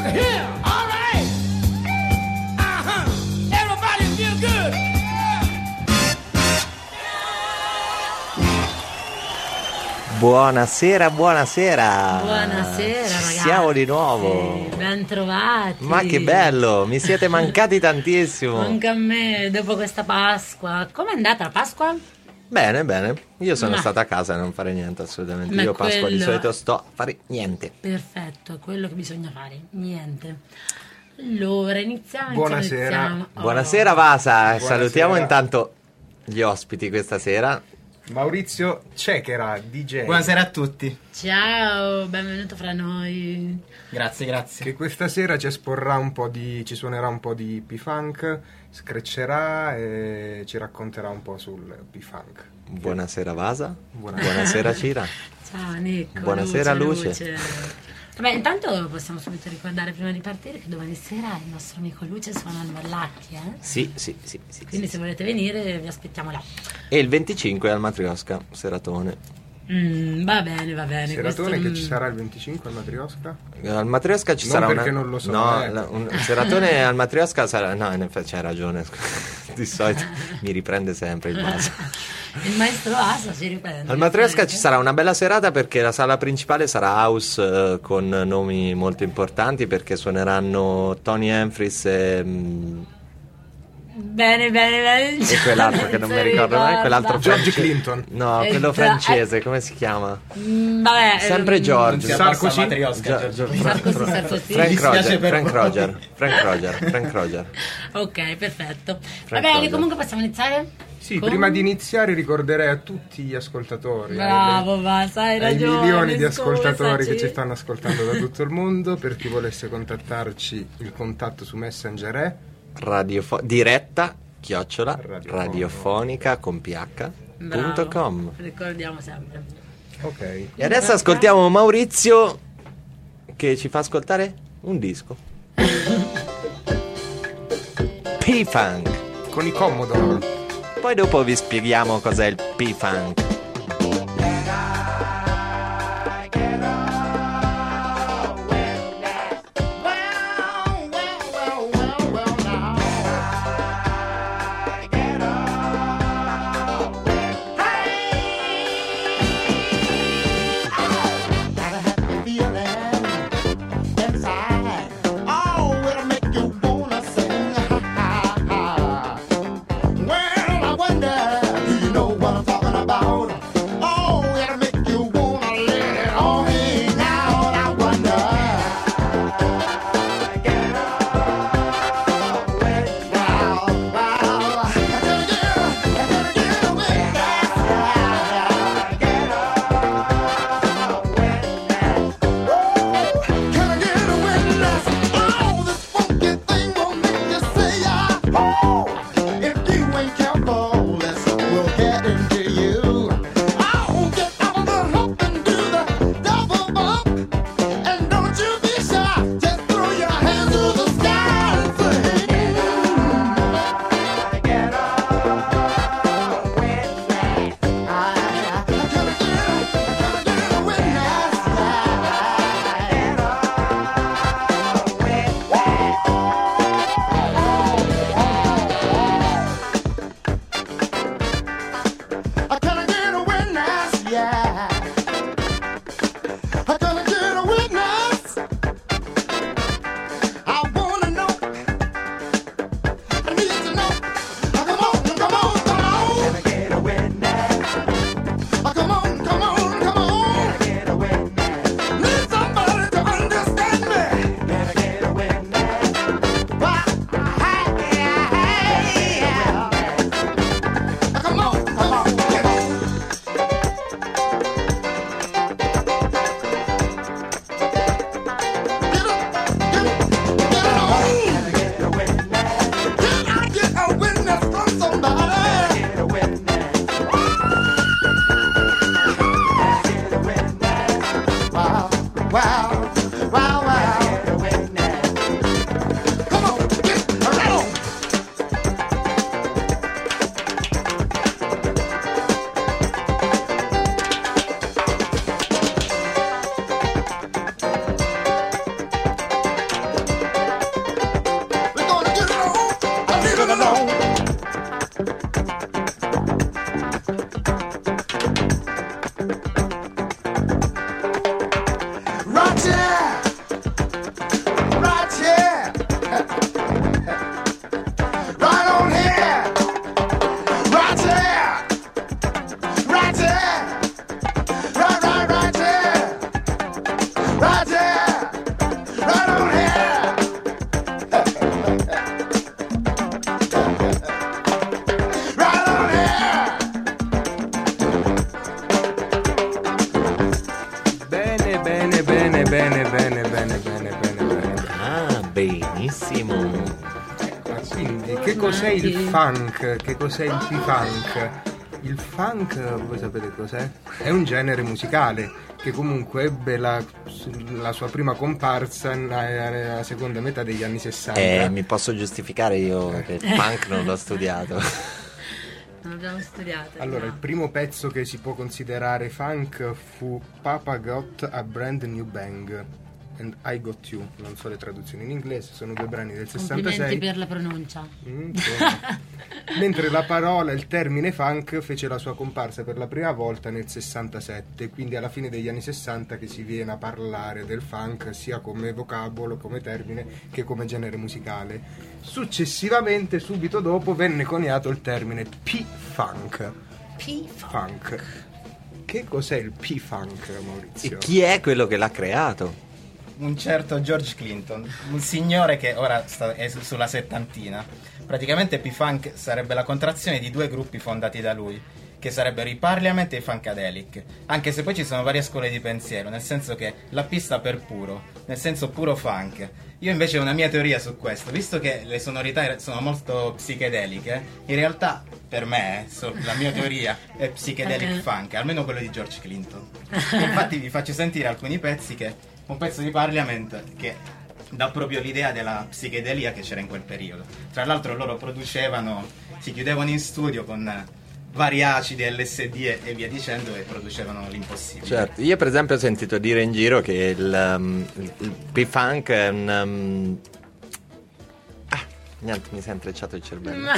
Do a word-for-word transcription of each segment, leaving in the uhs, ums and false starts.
Here, all right. Uh-huh. Everybody feel good. Buonasera, buonasera. Buonasera ragazzi. Siamo di nuovo. Sì, ben trovati. Ma che bello, mi siete mancati tantissimo. Anche a me, dopo questa Pasqua. Com'è andata la Pasqua? Bene, bene. Io sono Ma- stata a casa a non fare niente assolutamente. Ma Io Pasqua di quello- solito sto a fare niente. Perfetto, è quello che bisogna fare. Niente. Allora, iniziamo. Buonasera. iniziamo. Oh. Buonasera Vasa, Buonasera. salutiamo intanto gli ospiti questa sera. Maurizio Cechera, D J. Buonasera a tutti. Ciao, benvenuto fra noi. Grazie, grazie. Che questa sera ci esporrà un po' di. ci suonerà un po' di P-Funk, screccerà e ci racconterà un po' sul P-Funk. Buonasera Vasa. Buonasera. Buonasera Cira. Ciao Nico. Buonasera, Luce. Vabbè, intanto possiamo subito ricordare prima di partire che domani sera il nostro amico Luce suona al Mallatti, eh? Sì, sì, sì, sì, Quindi sì. se volete venire vi aspettiamo là. E il venticinque al Matrioska, seratone. Mm, va bene, va bene. Seratone questo- che ci sarà il venticinque al Matrioska? Al Matrioska ci Non sarà perché una... non lo so, no, eh. la- un seratone al Matrioska sarà... No, in effetti c'hai ragione. Di solito mi riprende sempre il vaso. Il maestro Asa si riprende. Al Matrioska ci sarà una bella serata perché la sala principale sarà house eh, con nomi molto importanti perché suoneranno Tony Humphries e, mm, Bene, bene, bene. e quell'altro che non mi ricordo mai, quell'altro George france- Clinton. No, Eh, quello da- francese, come si chiama? Mm, vabbè. Sempre ehm, George. Non si abbassa Sarkozy? Matrioska, Gio- Giorgio. Gio- Fra- Sarkozy, Fra- Sarkozy. Frank Mi dispiace Roger, per Frank voi. Roger, Frank Roger, Frank Roger. Ok, perfetto. Va Frank bene, Roger. comunque possiamo iniziare? Sì, Con- prima di iniziare ricorderei a tutti gli ascoltatori, Bravo, alle- Vasa, hai ai ragione. milioni di ascoltatori scusaci. che ci stanno ascoltando da tutto il mondo, per chi volesse contattarci il contatto su Messenger è Radiofo- diretta chiocciola Radiofonica. radiofonica con ph Bravo, punto com. ricordiamo sempre. ok. E adesso ascoltiamo Maurizio che ci fa ascoltare un disco. P-Funk. Con i Commodore. Poi dopo vi spieghiamo cos'è il P-Funk. Well, I wonder, do you know what I'm talking about? Benissimo. Ma quindi, che cos'è il funk? Che cos'è il P-funk? Il funk, voi sapete cos'è? È un genere musicale che comunque ebbe la, la sua prima comparsa nella seconda metà degli anni sessanta. Eh, mi posso giustificare io che il punk non l'ho studiato. Non abbiamo studiato. Allora, no. il primo pezzo che si può considerare funk fu Papa Got a Brand New Bang and I Got You. Non so le traduzioni in inglese, sono due brani del Complimenti sessantasei. per la pronuncia. Mm, mentre la parola, il termine funk fece la sua comparsa per la prima volta nel sessantasette, quindi alla fine degli anni sessanta che si viene a parlare del funk sia come vocabolo, come termine, che come genere musicale. Successivamente, subito dopo, venne coniato il termine P-funk. P-funk. Che cos'è il P-funk, Maurizio? E chi è quello che l'ha creato? Un certo George Clinton, un signore che ora sta, è su- sulla settantina. Praticamente P-Funk sarebbe la contrazione di due gruppi fondati da lui, che sarebbero i Parliament e i Funkadelic, anche se poi ci sono varie scuole di pensiero, nel senso che la P sta per puro, nel senso puro funk. Io invece ho una mia teoria su questo, visto che le sonorità sono molto psichedeliche, in realtà per me, eh, so- la mia teoria è psychedelic funk, almeno quello di George Clinton. Infatti vi faccio sentire alcuni pezzi che... Un pezzo di Parliament che dà proprio l'idea della psichedelia che c'era in quel periodo. Tra l'altro loro producevano, si chiudevano in studio con vari acidi, L S D e, e via dicendo, e producevano l'impossibile. Certo, io per esempio ho sentito dire in giro che il, um, il, il P-Funk è un... Um... Ah, niente, mi si è intrecciato il cervello.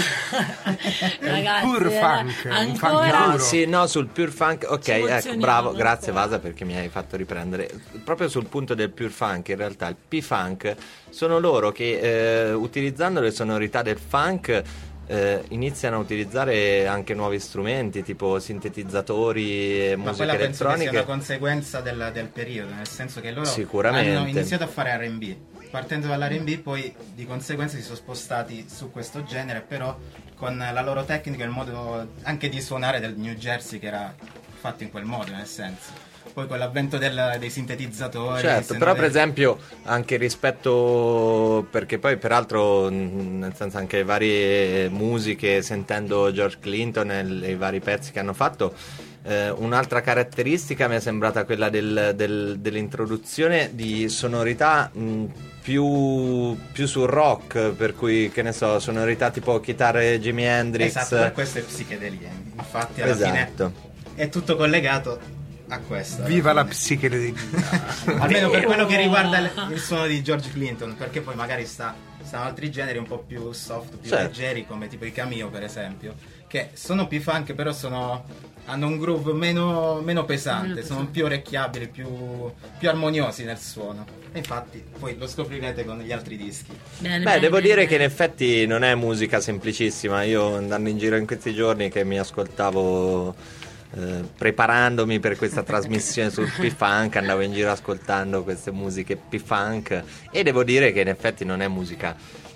Ragazzi, pur era funk, un ancora funk No, sì, no, sul Pure Funk, ok, Ci ecco, emozioniamo bravo, grazie ancora. Vasa perché mi hai fatto riprendere. Proprio sul punto del Pure Funk, in realtà il P-Funk sono loro che eh, utilizzando le sonorità del funk eh, iniziano a utilizzare anche nuovi strumenti tipo sintetizzatori e Ma musica quella penso che sia elettronica. una conseguenza del, del periodo, nel senso che loro Sicuramente. hanno iniziato a fare R and B. Partendo dall'R and B poi di conseguenza si sono spostati su questo genere, però con la loro tecnica e il modo anche di suonare del New Jersey che era fatto in quel modo, nel senso. Poi con l'avvento del- dei sintetizzatori. Certo, se però non per dei- esempio anche rispetto, perché poi peraltro mh, nel senso anche le varie musiche, sentendo George Clinton e l- i vari pezzi che hanno fatto, eh, un'altra caratteristica mi è sembrata quella del- del- dell'introduzione di sonorità mh, più, più sul rock, per cui che ne so, sonorità tipo chitarre Jimi Hendrix. Esatto, per questo è psichedelia. Infatti alla Esatto. fine è tutto collegato a questo. Viva la alla fine. psichedelia. Almeno per quello che riguarda il, il suono di George Clinton, perché poi magari sta, stanno altri generi un po' più soft, più Certo. leggeri, come tipo i Cameo per esempio, che sono più funk però sono, hanno un groove meno, meno pesante, Meno sono pesante. più orecchiabili, più, più armoniosi nel suono. E infatti poi lo scoprirete con gli altri dischi. Bene, Beh, bene, devo bene, dire bene. che in effetti non è musica semplicissima. Io andando in giro in questi giorni che mi ascoltavo eh, preparandomi per questa trasmissione sul P-Funk, andavo in giro ascoltando queste musiche P-Funk e devo dire che in effetti non è musica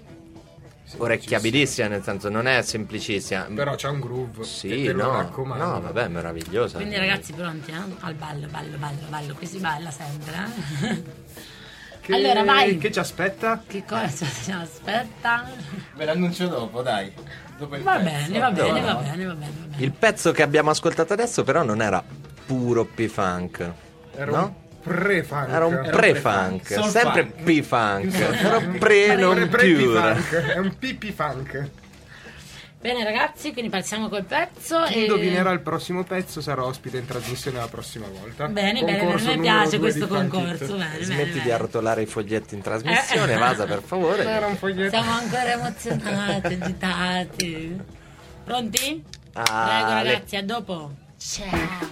orecchiabilissima, nel senso non è semplicissima. Però c'è un groove che Sì, te lo no, raccomando. no, vabbè, meravigliosa. Quindi ragazzi pronti eh? Al ballo, ballo, ballo, ballo, qui si balla sempre eh? Che- Allora, vai. Che ci aspetta? Che cosa ci aspetta? Ve l'annuncio dopo, dai. Dopo il Va pezzo. bene, va bene, no. va bene, va bene, va bene. Il pezzo che abbiamo ascoltato adesso però non era puro P-Funk, Era no? un pre-funk. Era un Era un pre-funk, pre-funk, soul sempre funk. P-Funk, però pre non Pre- pure. pre-P-funk. È un pipi-funk. Bene ragazzi, quindi partiamo col pezzo. Chi e- indovinerà il prossimo pezzo sarà ospite in trasmissione la prossima volta. Bene, bene, Concorso bene, mi numero piace due questo di Funk concorso. It. Bene, bene, Smetti di bene. arrotolare i foglietti in trasmissione, Vasa, per favore. Era un foglietto. Siamo ancora emozionati, agitati. Pronti? Ah, Prego le- ragazzi, a dopo. Ciao.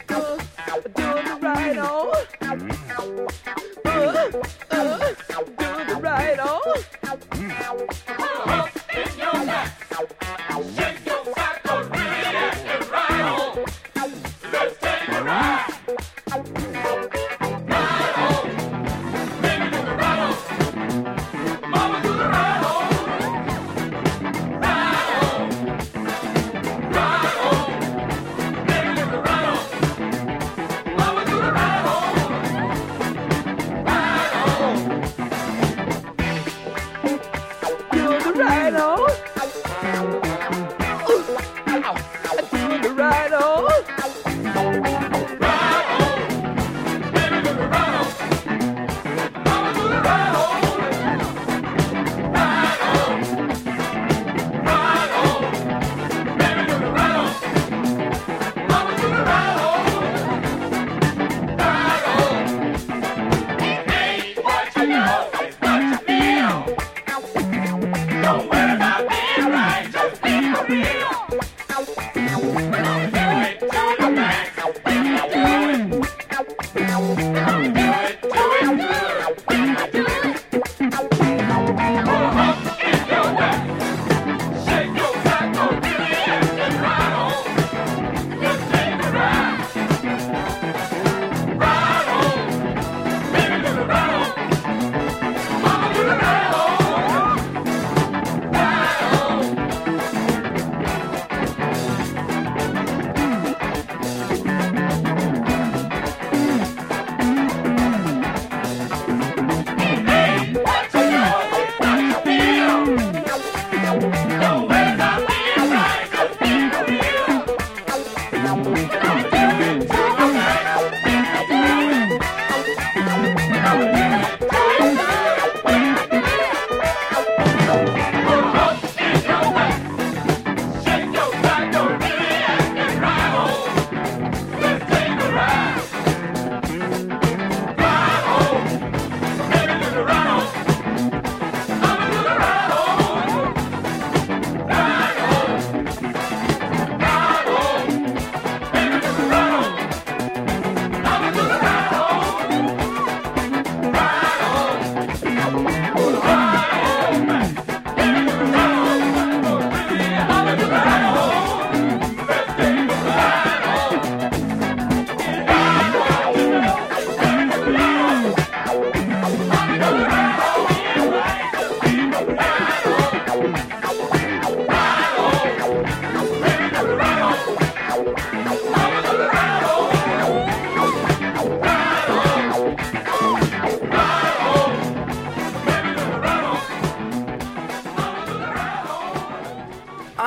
Doing the right on. Uh, uh, doing the right on. Up in your back. Shake your back, go really get the right on. Let's take a ride. Right on. Baby, do the right on. Mama, do the right on. Right on. Right on. Baby, do the right on. Mama, do the right on.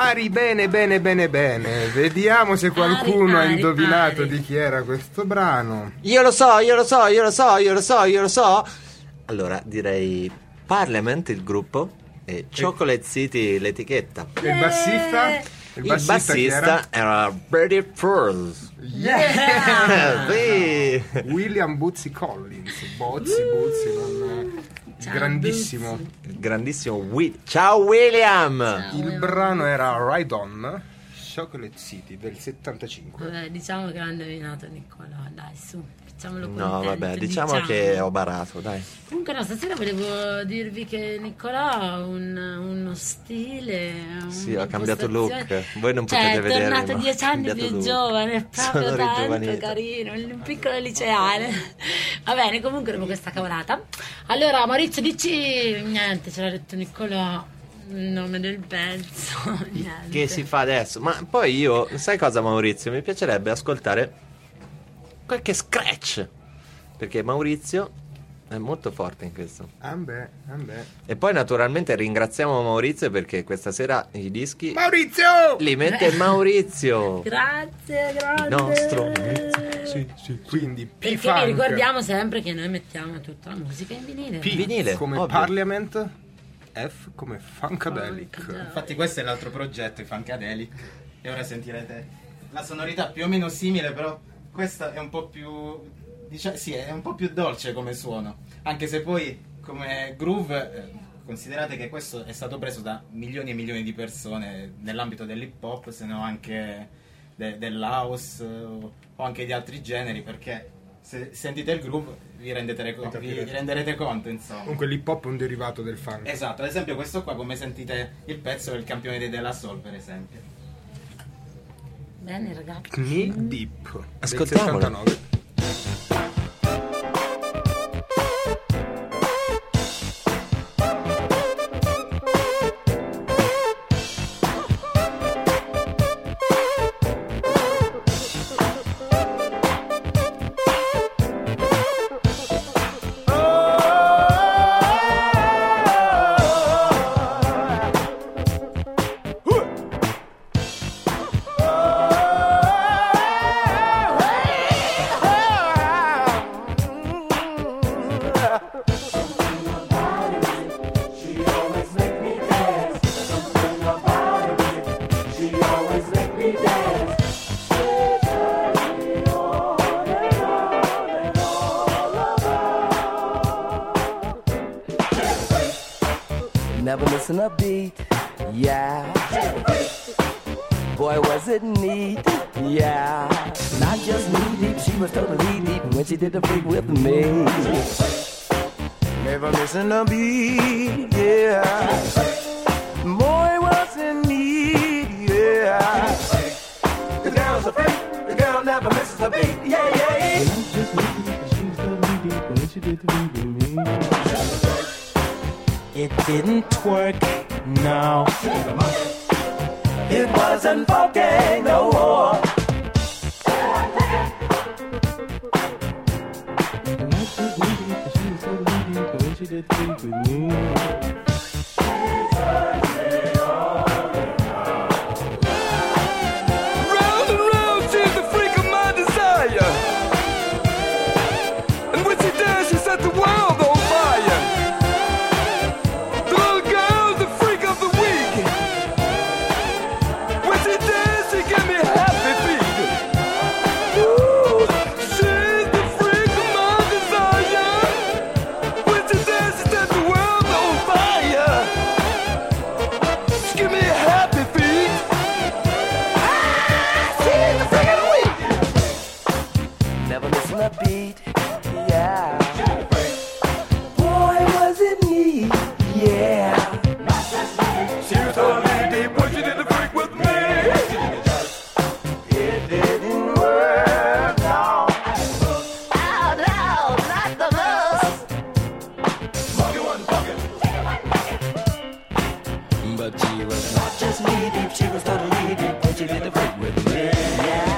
Pari bene bene bene bene. Vediamo se qualcuno Pari, ha indovinato pari. di chi era questo brano. Io lo so, io lo so, io lo so, io lo so, io lo so. Allora direi Parliament il gruppo e Chocolate City l'etichetta. E il bassista? Il chi bassista era Brady Furls. Yeah. Sì. William Bootsy Collins. Bozzi, Buzzi, non... Ciao, grandissimo. Buzzi. Il grandissimo Wi- Ciao William. Ciao. Il brano era Ride On, Chocolate City del settantacinque. Vabbè, diciamo che l'ha indovinato Nicola, dai, su, facciamolo No, contento, vabbè, diciamo, che ho barato, dai. Comunque no, stasera volevo dirvi che Nicola ha un, uno stile, Sì, ho cambiato look. un'impostazione. Voi non Cioè, potete è vedermi, tornato ma ho dieci anni cambiato più look. giovane, è proprio Sono tanto ringiovanito. carino, un piccolo liceale. Va bene, comunque dopo questa cavolata. Allora, Maurizio, dici niente, ce l'ha detto Nicola. Il nome del pezzo, niente. Che si fa adesso? Ma poi io, sai cosa Maurizio? Mi piacerebbe ascoltare qualche scratch, perché Maurizio è molto forte in questo. Ah beh, ah beh. E poi naturalmente ringraziamo Maurizio perché questa sera i dischi Maurizio! li mette Maurizio. Grazie, grazie. Il nostro Maurizio. Sì, sì. Quindi Perché P-Funk. vi ricordiamo sempre che noi mettiamo tutta la musica in vinile. P vinile, come ovvio. Parliament, F come Funkadelic. Funkadelic. Infatti questo è l'altro progetto, i Funkadelic, e ora sentirete la sonorità più o meno simile, però questa è un po' più, diciamo, sì, è un po' più dolce come suono, anche se poi come groove eh, considerate che questo è stato preso da milioni e milioni di persone nell'ambito dell'hip hop, se no anche de- dell'house eh, o anche di altri generi, perché se sentite il groove vi, rendete co- vi, vi renderete conto, insomma. Comunque l'hip hop è un derivato del funk. Esatto, ad esempio questo qua, come sentite il pezzo, è il campione dei De La Soul, per esempio. Bene, ragazzi. Knee Deep del Ascoltiamolo. settantanove. Never missing a beat, yeah. Boy, was it neat, yeah. Not just knee deep, she was totally deep when she did the freak with me. Never missing a beat, yeah. Boy, was it neat, yeah. The girl's a freak, the girl never misses a beat, yeah, yeah. Not just knee deep, she was totally deep when she did the freak with me. It didn't work, no. It wasn't funky no more. Round and round, she's the freak of my desire. And when she does, she set the world on fire. The little girl's the freak of the week. When she does, she give me happy feet. Ooh, she's the freak of my desire. When she does, she set the world on fire. She give me happy feet. She's the freak of the week. Never missing a beat, yeah. Boy, was it neat, yeah. She was totally deep when she did the freak with me. It didn't work, no. Oh, no, not the most. But she was not just knee deep, she was totally deep when she did the freak with me, yeah.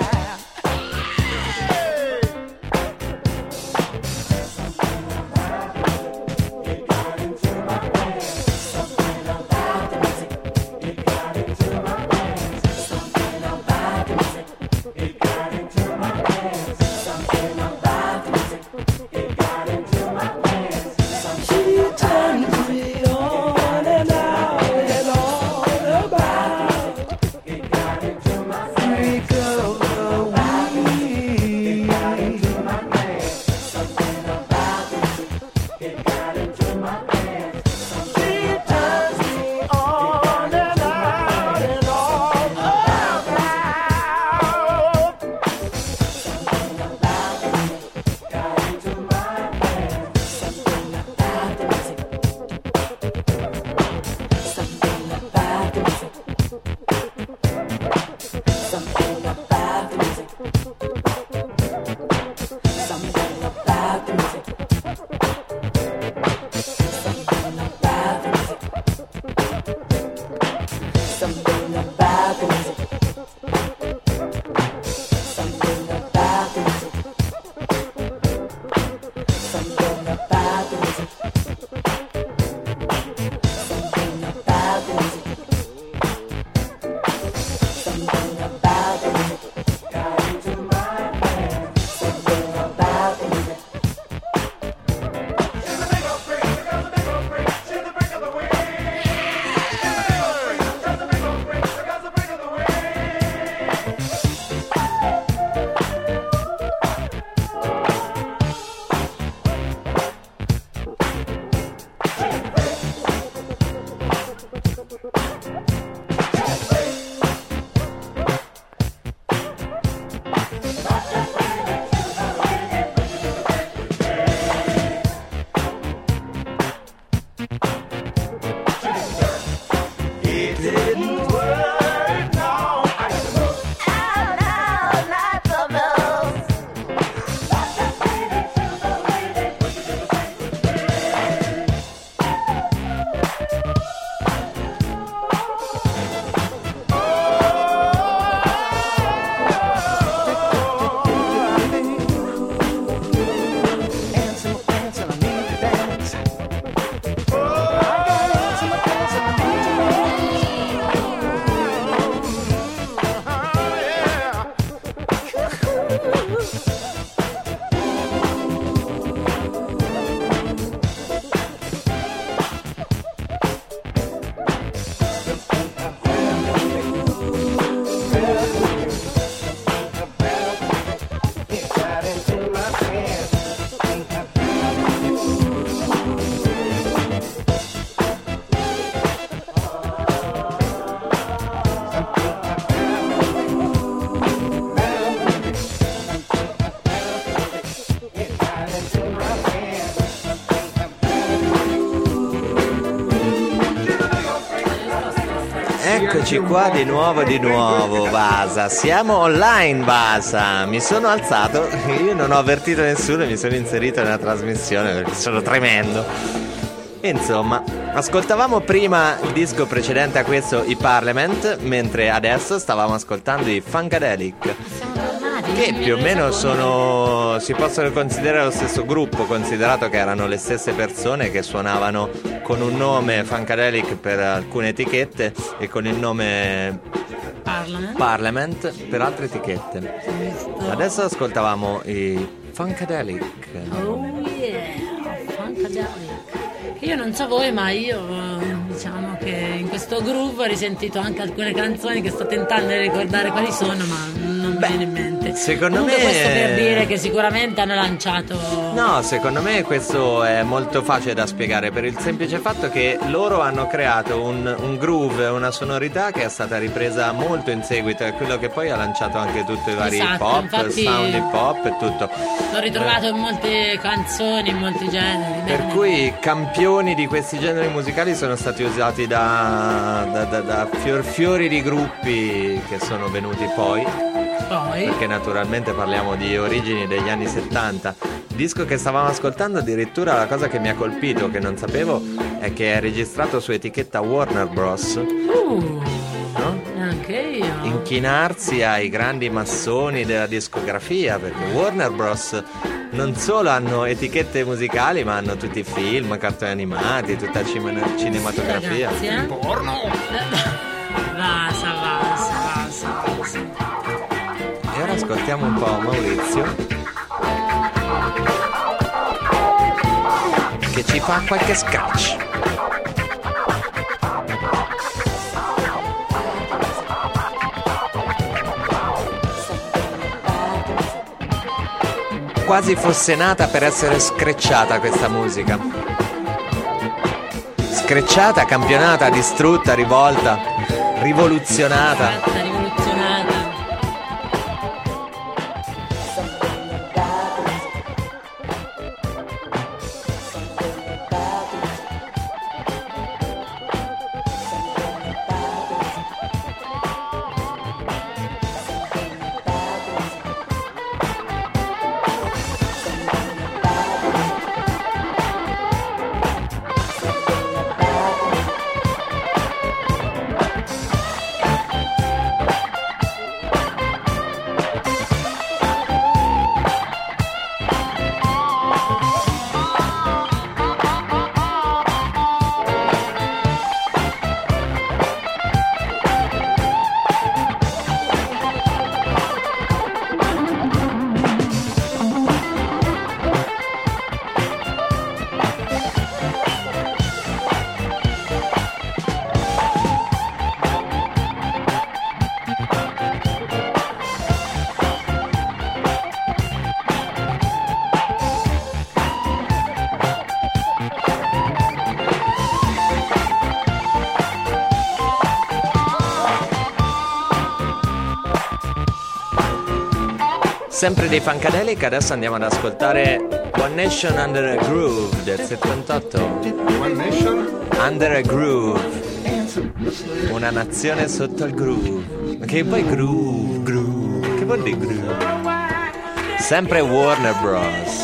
Eccoci qua di nuovo, di nuovo, Vasa. Siamo online, Vasa. Mi sono alzato, io non ho avvertito nessuno e mi sono inserito nella trasmissione perché sono tremendo. Insomma, ascoltavamo prima il disco precedente a questo, i Parliament, mentre adesso stavamo ascoltando i Funkadelic, che più o meno sono, si possono considerare lo stesso gruppo, considerato che erano le stesse persone che suonavano con un nome Funkadelic per alcune etichette e con il nome Parliament, Parliament per altre etichette. Adesso ascoltavamo i Funkadelic. Oh yeah, Funkadelic. Io non so voi, ma io diciamo che in questo groove ho risentito anche alcune canzoni che sto tentando di ricordare quali sono, ma non mi viene in mente. Secondo Comunque me questo per dire che sicuramente hanno lanciato. No, secondo me questo è molto facile da spiegare per il semplice fatto che loro hanno creato un, un groove, una sonorità che è stata ripresa molto in seguito, è quello che poi ha lanciato anche tutti i vari Esatto, hip hop, infatti sound hip hop e tutto. L'ho ritrovato in molte canzoni, in molti generi. Per bene. cui i campioni di questi generi musicali sono stati usati da, da, da, da fior fiori di gruppi che sono venuti poi, Poi perché naturalmente parliamo di origini degli anni settanta. Il disco che stavamo ascoltando, addirittura la cosa che mi ha colpito, che non sapevo, è che è registrato su etichetta Warner Bros. uh, No? anche io. Inchinarsi ai grandi massoni della discografia, perché Warner Bros. Non solo hanno etichette musicali, ma hanno tutti i film, cartoni animati, tutta cima- cinematografia. Ragazzi, eh? Porno! Vasa, vasa, vasa, vasa. E ora ascoltiamo un po' Maurizio, che ci fa qualche scratch. Quasi fosse nata per essere screcciata questa musica. Screcciata, campionata, distrutta, rivolta, rivoluzionata. Fatta, rivoluzionata. Sempre dei Funkadelic, adesso andiamo ad ascoltare One Nation Under a Groove del settantotto. One Nation? Under a Groove. Una nazione sotto il groove. Che poi groove, groove. Che vuol dire groove? Sempre Warner Bros.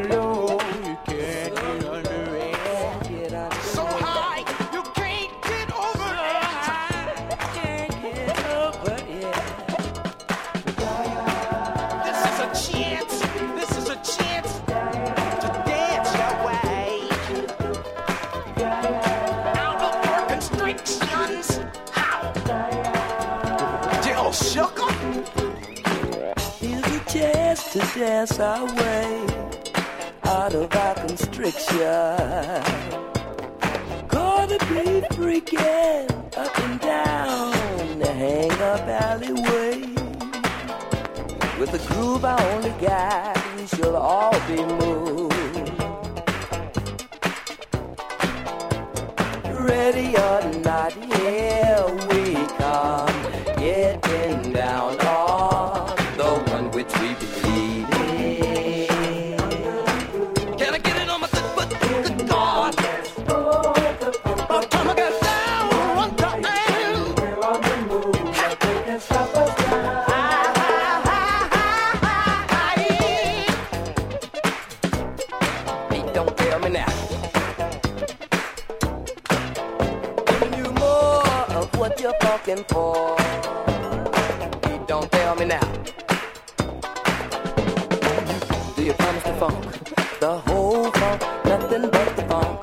To dance our way out of our constriction. Gonna be freaking up and down the hang up alleyway. With the groove I only got, we shall all be moved. Ready or not, here we come, getting down on the one which we believe. One time I got down, one time. you're fucking for? Don't tell me now. Do you promise the funk? The whole funk, nothing but the funk.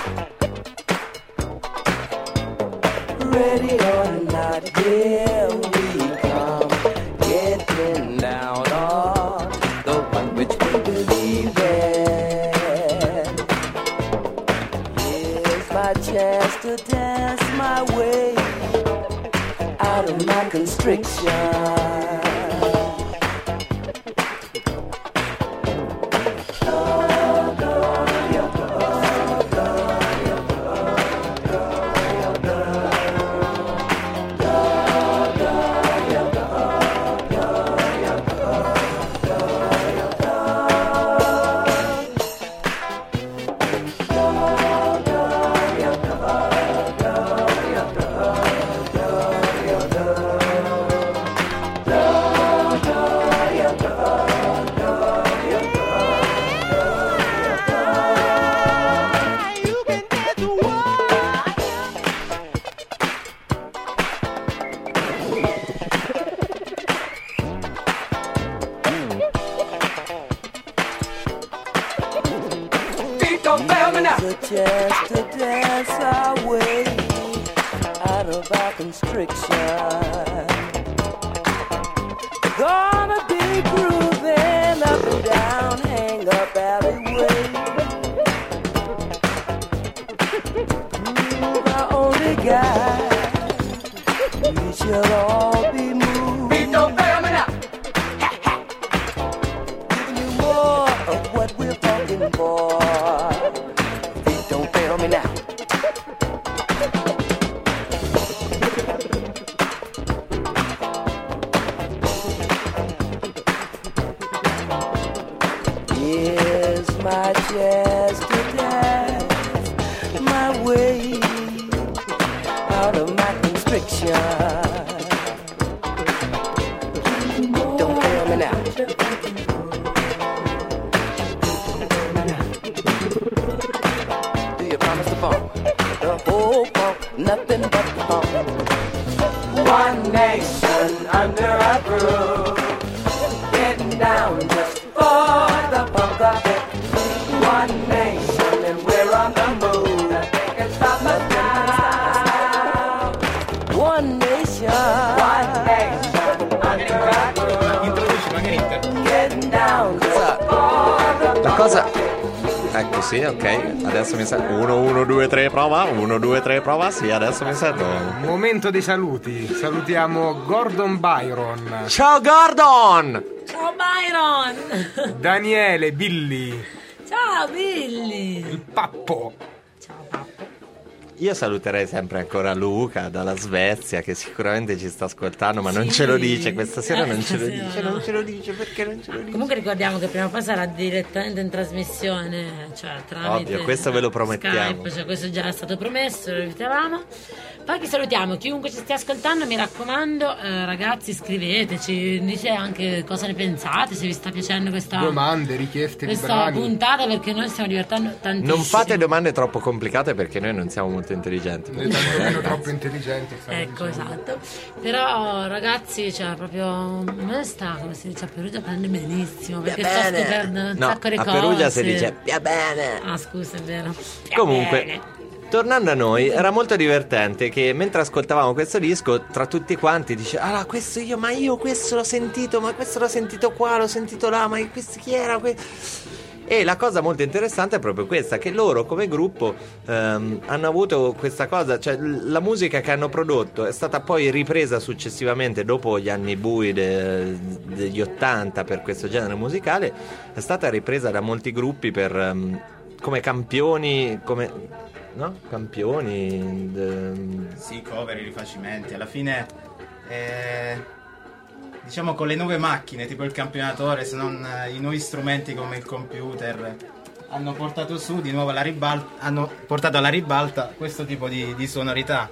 Ready or not, here we come. Getting down on the one which we believe in. Here's my chance to dance my way out of my constriction. Just to dance our way out of our constriction. Gonna be grooving up and down, hang up alleyway. Groove our only guide. We shall all be moved. Beat don't fail me now. Giving you more of what we're talking for. Tell me now. Here's my chance to dance my way out of my constriction. Don't tell me now. The whole funk, nothing but the funk. One nation under a groove, getting down just for the funk of it. One nation and we're on the move. Nothing can stop us now. One nation, one nation under a groove, getting down just for the funk. La cosa. Ecco, sì, ok, adesso mi sento. uno, uno, due, tre, prova. uno, due, tre, prova. Sì, adesso mi sento. Momento dei saluti. Salutiamo Gordon Byron. Ciao Gordon! Ciao Byron! Daniele, Billy. Ciao Billy! Il Pappo. Ciao Pappo. Io saluterei sempre ancora Luca dalla Svezia, che sicuramente ci sta ascoltando, ma non Sì. ce lo dice questa sera, Eh, non ce lo stasera dice, no. non ce lo dice, perché non ce lo dice? Comunque ricordiamo che prima o poi sarà direttamente in trasmissione, cioè tramite Ovvio, questo ve lo promettiamo. Skype, cioè questo già è stato promesso, lo ripetiamo. Poi vi salutiamo, chiunque ci stia ascoltando, mi raccomando, eh, ragazzi, scriveteci, dite anche cosa ne pensate, se vi sta piacendo questa Domande, richieste di questa brani. puntata, perché noi stiamo divertendo tantissimo. Non fate domande troppo complicate perché noi non siamo molto intelligenti. Noi tantomeno troppo intelligenti. stavo Ecco, dicendo. esatto. Però ragazzi, cioè proprio non sta, come si dice, a Perugia prende benissimo, perché sto bene. scoprendo un No, sacco di a cose. Perugia si dice "Via bene". Ah, scusa, è vero. Comunque, Bene. tornando a noi, era molto divertente che mentre ascoltavamo questo disco, tra tutti quanti dice "Ah, questo io, ma io questo l'ho sentito, ma questo l'ho sentito qua, l'ho sentito là, ma questo chi era?" Que-" E la cosa molto interessante è proprio questa, che loro come gruppo ehm, hanno avuto questa cosa, cioè l- la musica che hanno prodotto è stata poi ripresa successivamente dopo gli anni bui de- degli ottanta per questo genere musicale, è stata ripresa da molti gruppi per, ehm, come campioni, come... no? Campioni... de- Sì, cover, rifacimenti. Alla fine, eh, diciamo con le nuove macchine, tipo il campionatore, se non eh, i nuovi strumenti come il computer, hanno portato su di nuovo alla ribalta, hanno portato alla ribalta questo tipo di, di sonorità.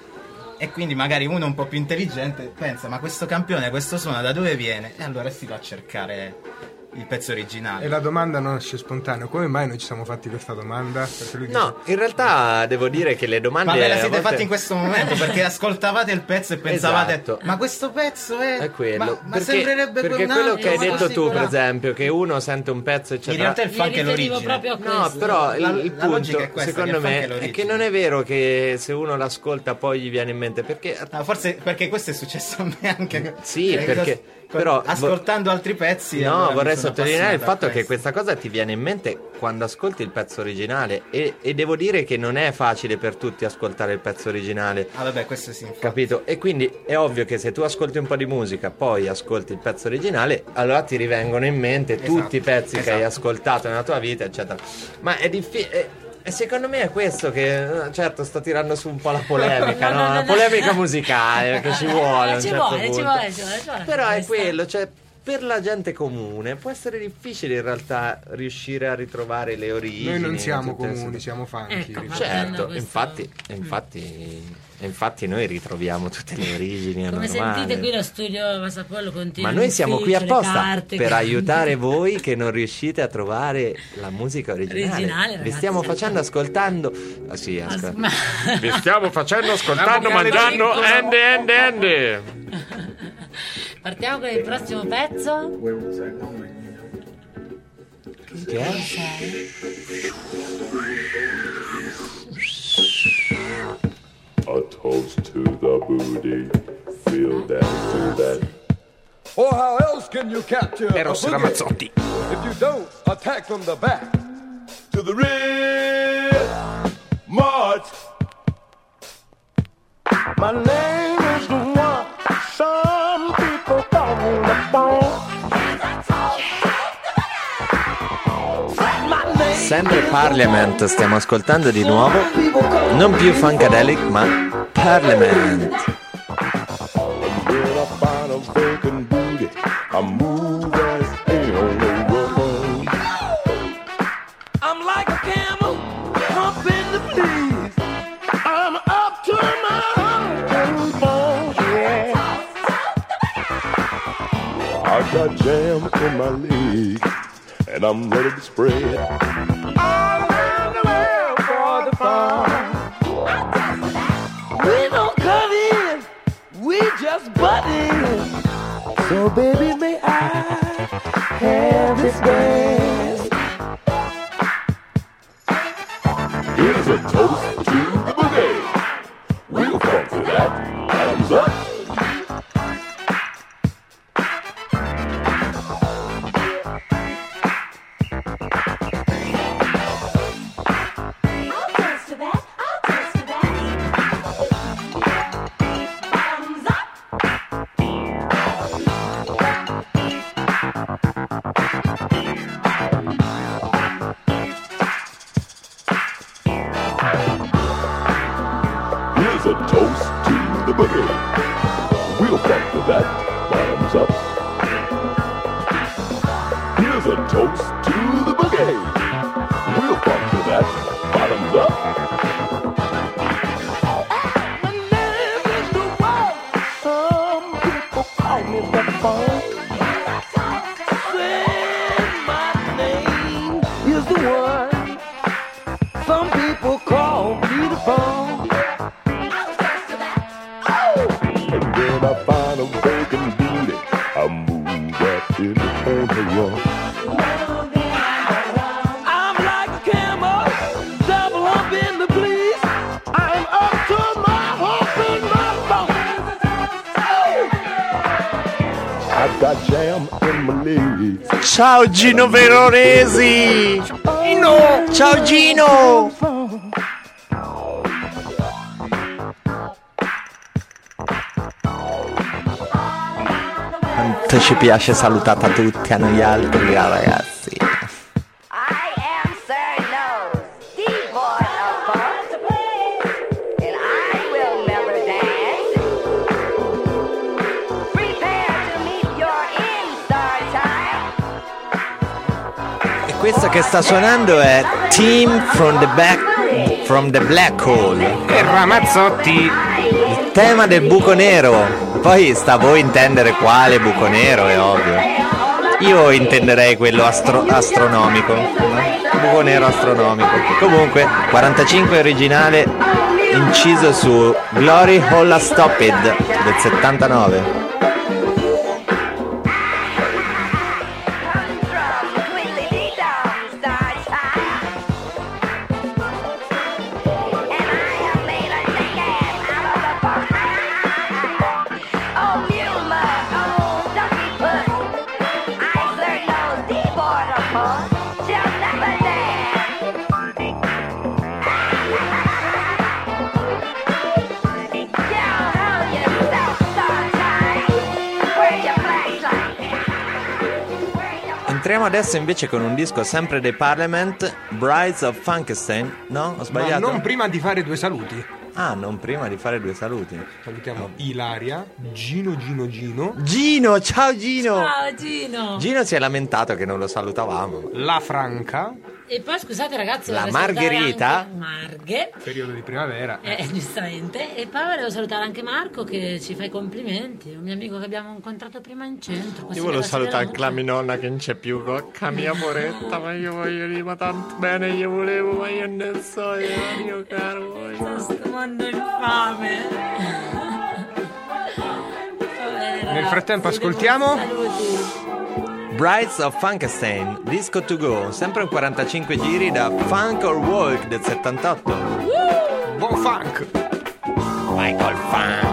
E quindi magari uno un po' più intelligente pensa: ma questo campione, questo suono da dove viene? E allora si va a cercare il pezzo originale. E la domanda nasce spontanea: come mai noi ci siamo fatti questa domanda? Perché lui No, in realtà devo dire che le domande Ma ve la a siete volte- fatti in questo momento perché ascoltavate il pezzo e pensavate Esatto. ma questo pezzo è, È quello, ma, ma perché, sembrerebbe perché un quello altro, che hai ma detto così, tu, per colà. esempio, che uno sente un pezzo, In eccetera. realtà il funk è Mi riferivo l'origine. proprio a No, questo. però il, La- il la logica punto, è questa, secondo che il funk me, è è l'origine. che non è vero che se uno l'ascolta poi gli viene in mente, perché No, forse perché questo è successo a me anche. Sì, Eh, perché- cos- però- ascoltando altri pezzi. no, allora mi vorrei sono sottolineare il appassionato fatto a che questo. questa cosa ti viene in mente quando ascolti il pezzo originale e, e devo dire che non è facile per tutti ascoltare il pezzo originale. Ah vabbè, questo sì, infatti. Capito? E quindi è ovvio che se tu ascolti un po' di musica, poi ascolti il pezzo originale, allora ti rivengono in mente Esatto, tutti i pezzi che hai esatto. ascoltato nella tua vita, eccetera. Ma è difficile. E secondo me è questo che, eh, certo, sto tirando su un po' la polemica, No, no? no, no, La no. polemica musicale, che ci vuole a un ci certo vuole, ci punto. vuole, ci vuole, ci vuole. Però è Questa- quello, cioè, per la gente comune può essere difficile in realtà riuscire a ritrovare le origini. Noi non siamo tutte le- comuni, siamo funky. Ecco, ripeto. Certo, questo- infatti, infatti, infatti noi ritroviamo tutte le origini. è Come normale. sentite qui lo studio Vasapollo continua. Ma noi siamo qui l'ufficio, le apposta carte, per che- aiutare voi che non riuscite a trovare la musica originale. Originale, Vi ragazzi. stiamo facendo ascoltando. Ah, sì, Ma- ascolta. ma- Vi stiamo facendo ascoltando, La vocale mangiando, piccola. ende, ende, ende. Partiamo con il prossimo pezzo. Che è? A toast to the booty. Feel that, do that. Or how else can you capture Eros a boogie Ramazzotti. if you don't attack from the back? To the red march. My name is the one. Some people call me the bone. My name Sempre Parliament stiamo ascoltando di nuovo. Non più Funkadelic, ma Parliament. When I find a vacant booty, I move as ain't on the road. I'm like a camel, humping the fleas. I'm up to my hump bones, yeah. I got jam in my legs, and I'm ready to spread. All around the world for the fun. We don't cut in, we just butt in. So baby, may I have this dance? Here's a toast to the boogie. We'll funk to that. Hands up. I'll dance to that. I'll dance to that. Thumbs up. Here's a toast to the boogie. We'll funk to that. Bottoms up. Here's a toast to the boogie. We'll funk to that. Bottoms up. My name is the one. Some people call me the phone. Say my name is the one. Some people call me the phone. And when I find a vacant booty, I move up in the corner. I'm like a camel, double up in the police. I'm up to my hump in my bone. I've got jam in my legs. Ciao Gino Veronesi! Gino! Ciao Gino! Quanto ci piace salutare a tutti, a noi altri ragazzi. I am Sir Nose, the boy of fun, and I will never dance. Prepare to meet your in-star time. E questo che sta suonando è Team from the Back from the Black Hole. E Ramazzotti. Il tema del buco nero. Poi sta a voi intendere quale buco nero, è ovvio. Io intenderei quello astro- astronomico, no? Buco nero astronomico. Comunque, quarantacinque originale, inciso su Glory Holla Stopped del settantanove. Entriamo adesso invece con un disco sempre dei Parliament, Brides of Frankenstein, no? Ho sbagliato? Ma non prima di fare due saluti. Ah, non prima di fare due saluti. Salutiamo Ilaria, Gino Gino Gino, Gino, ciao Gino! Ciao Gino! Gino si è lamentato che non lo salutavamo. La Franca, E poi scusate ragazzi, La volevo salutare Margherita. anche Marghe, periodo di primavera. eh, giustamente. E poi volevo salutare anche Marco che ci fa i complimenti, un mio amico che abbiamo incontrato prima in centro. Io volevo salutare anche la mia nonna che non c'è più, cocca mia poretta, ma io voglio dire, ma tanto bene io volevo, ma io non so, io, mio caro, voglio. Questo mondo infame. Nel frattempo ascoltiamo Saluti. Brides of Frankenstein, Disco to Go, sempre un quarantacinque giri da Funk or Walk del settantotto. buon funk. Michael Funk.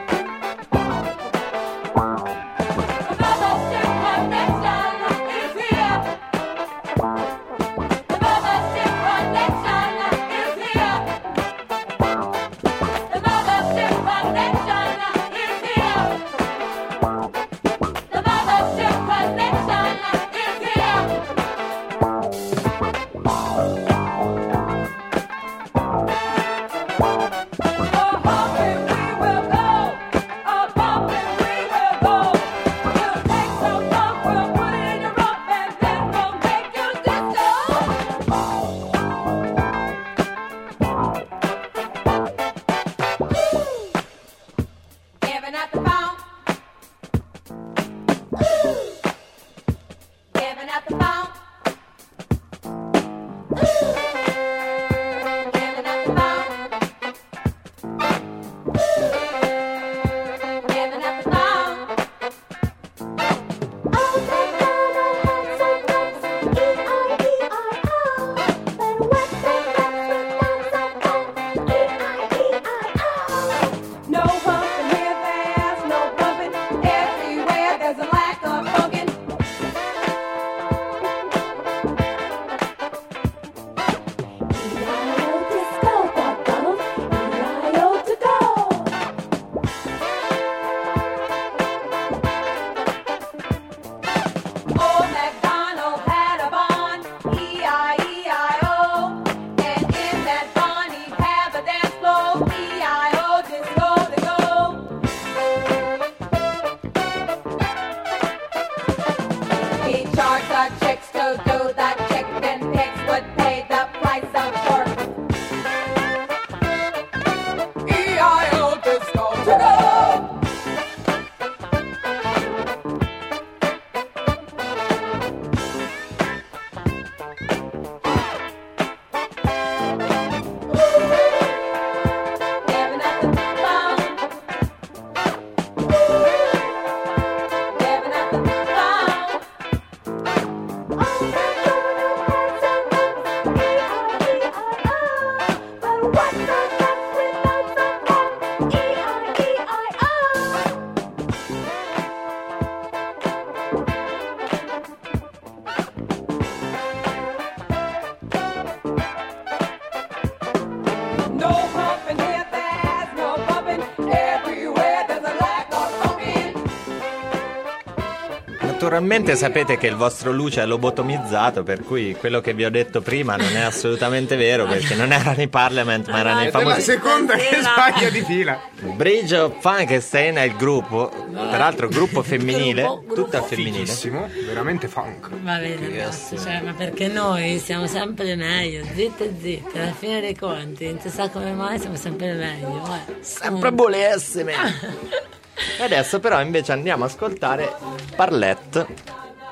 Naturalmente sapete che il vostro Luce è lobotomizzato, per cui quello che vi ho detto prima non è assolutamente vero, perché non era nei Parliament ma era nei È la famosi seconda che sbaglia di fila. Bridge of Frankenstein. È il gruppo, peraltro gruppo femminile, Gruppo, tutto al femminile. Fighissimo, veramente funk. Va bene, ragazzi, cioè, ma perché noi siamo sempre le meglio, zitte zitte, alla fine dei conti, non si sa come mai siamo sempre le meglio. eh. Sempre buonissime. E adesso però invece andiamo a ascoltare Parlette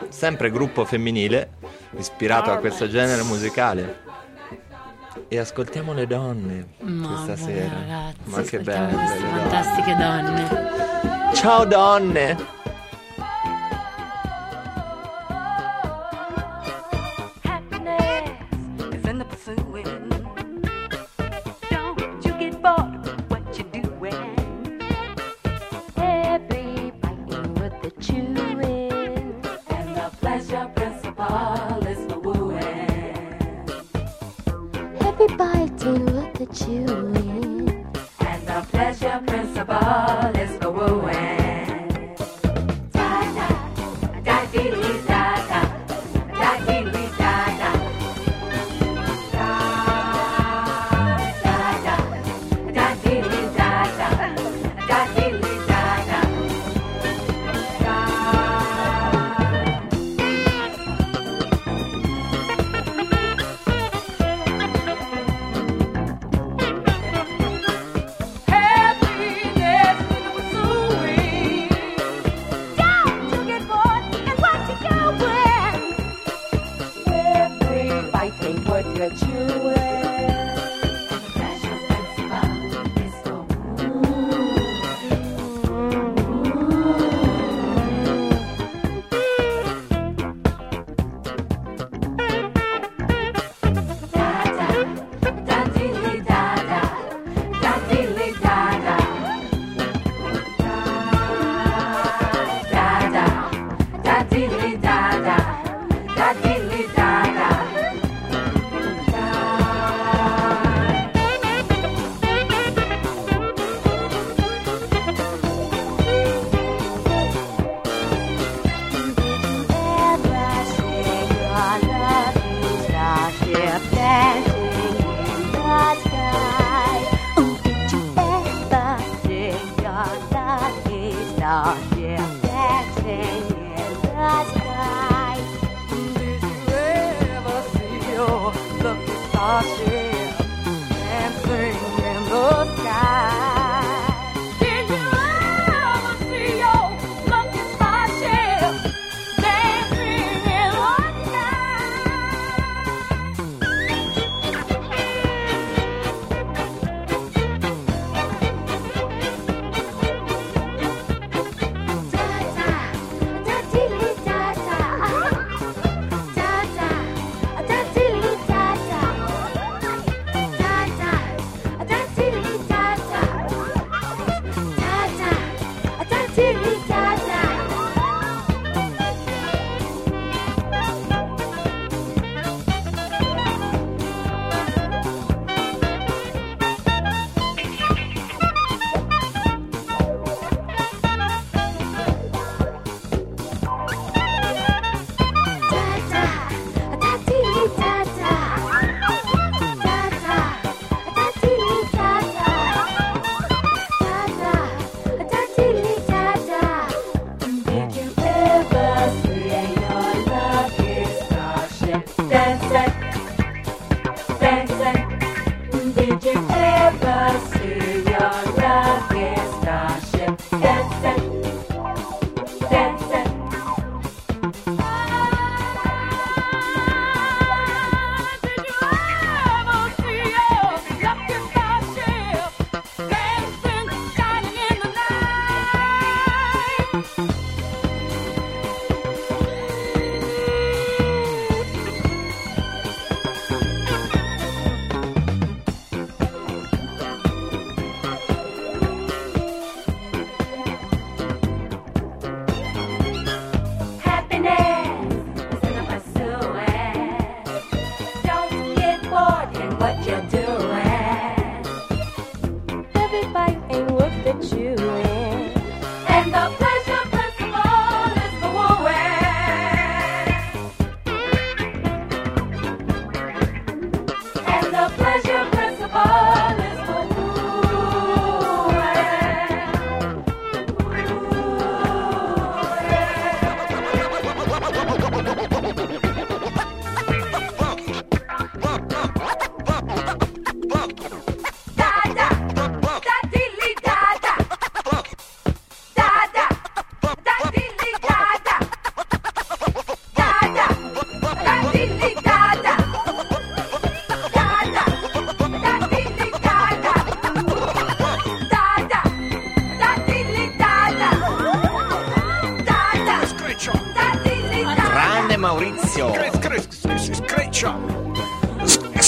sempre gruppo femminile, ispirato a questo genere musicale. E ascoltiamo le donne Mamma questa sera. ragazzi, Ma che ascoltiamo belle queste le donne. fantastiche donne. Ciao donne! Happiness is in the pursuing. Don't you get bored with what you're doing. Every biting with the chewing, and the pleasure principle is the wooing. Every biting with the chewing, and the pleasure principle is the wooing.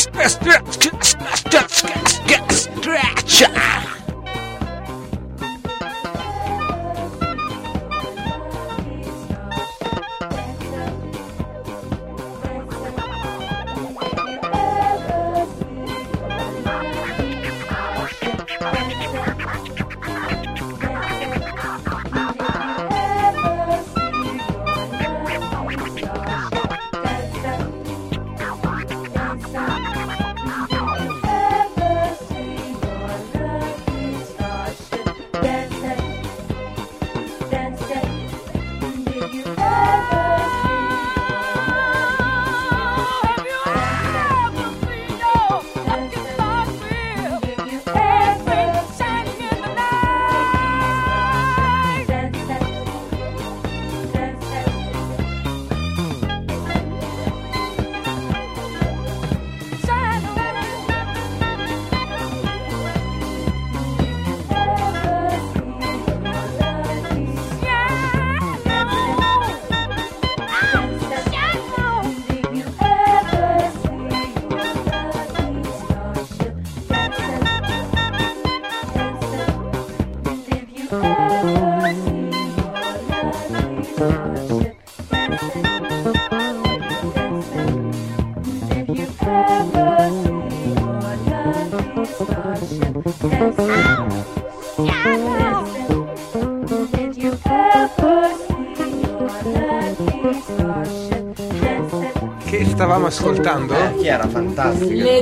Che stavamo ascoltando? Eh, chi era fantastica? Le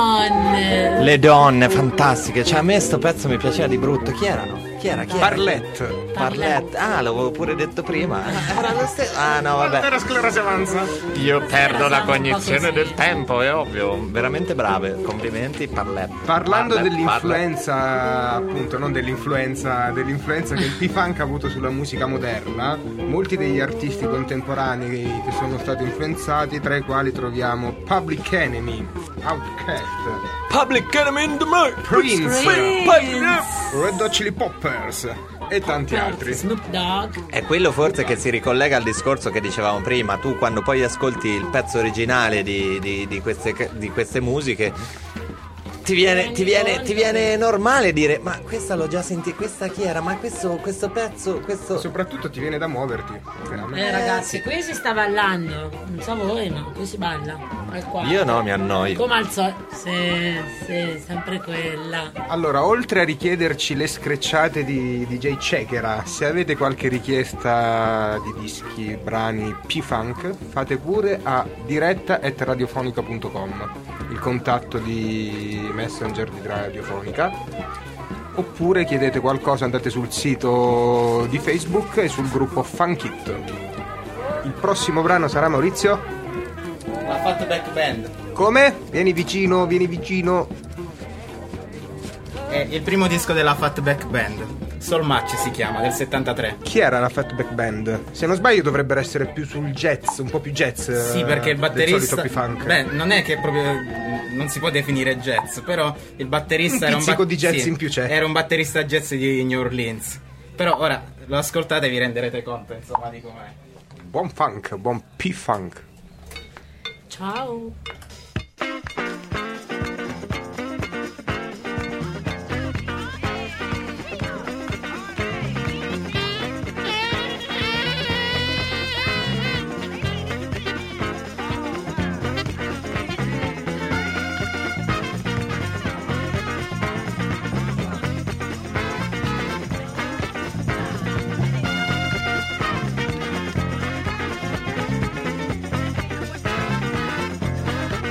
donne. Le donne, fantastiche. Cioè, a me sto pezzo mi piaceva di brutto. Chi erano? Chi era? Chi era? Parlette. Parlette. Ah, l'avevo pure detto prima. Era lo stesso. Ah, no, vabbè. Era sclerosi avanza. Io perdo la Siamo un po' cognizione così. del tempo, è ovvio. Veramente brave. Complimenti, Parlette. Parlando Parlette, dell'influenza, appunto, non dell'influenza, dell'influenza che il P-Funk ha avuto sulla musica moderna, molti degli artisti contemporanei che sono stati influenzati, tra i quali troviamo Public Enemy, Outkast, Public Enemy in the Mud. Prince, Prince. Red Hot Chili Poppers e tanti altri. Snoop Dogg. È quello forse che si ricollega al discorso che dicevamo prima. Tu quando poi ascolti il pezzo originale di, di, di, queste, di queste musiche ti viene, ti, viene, ti viene normale dire ma questa l'ho già sentita, questa chi era? Ma questo, questo pezzo, questo... Soprattutto ti viene da muoverti, veramente. Eh ragazzi, qui si sta ballando. Non so voi, ma qui si balla. Al quadro. Io no, mi annoio. Come al solito. Sì, sì, sempre quella. Allora, oltre a richiederci le screcciate di D J Checkera, se avete qualche richiesta di dischi, brani P-Funk, fate pure a diretta at radiofonica punto com, il contatto di Messenger di Radiofonica. Oppure chiedete qualcosa, andate sul sito di Facebook e sul gruppo Funkit. Il prossimo brano sarà, Maurizio? La Fatback Band. Come? Vieni vicino, vieni vicino. È il primo disco della Fatback Band. Soul Match si chiama, del settantatré. Chi era la Fatback Band? Se non sbaglio dovrebbero essere più sul jazz, un po' più jazz. Sì, perché il del batterista. solito P-Funk. Beh, non è che proprio. Non si può definire jazz, però il batterista Un era un pizzico bat- di jazz sì, in più c'è. Era un batterista jazz di New Orleans. Però ora lo ascoltate e vi renderete conto, insomma, di com'è. Buon funk, buon P-Funk. Ciao. Thank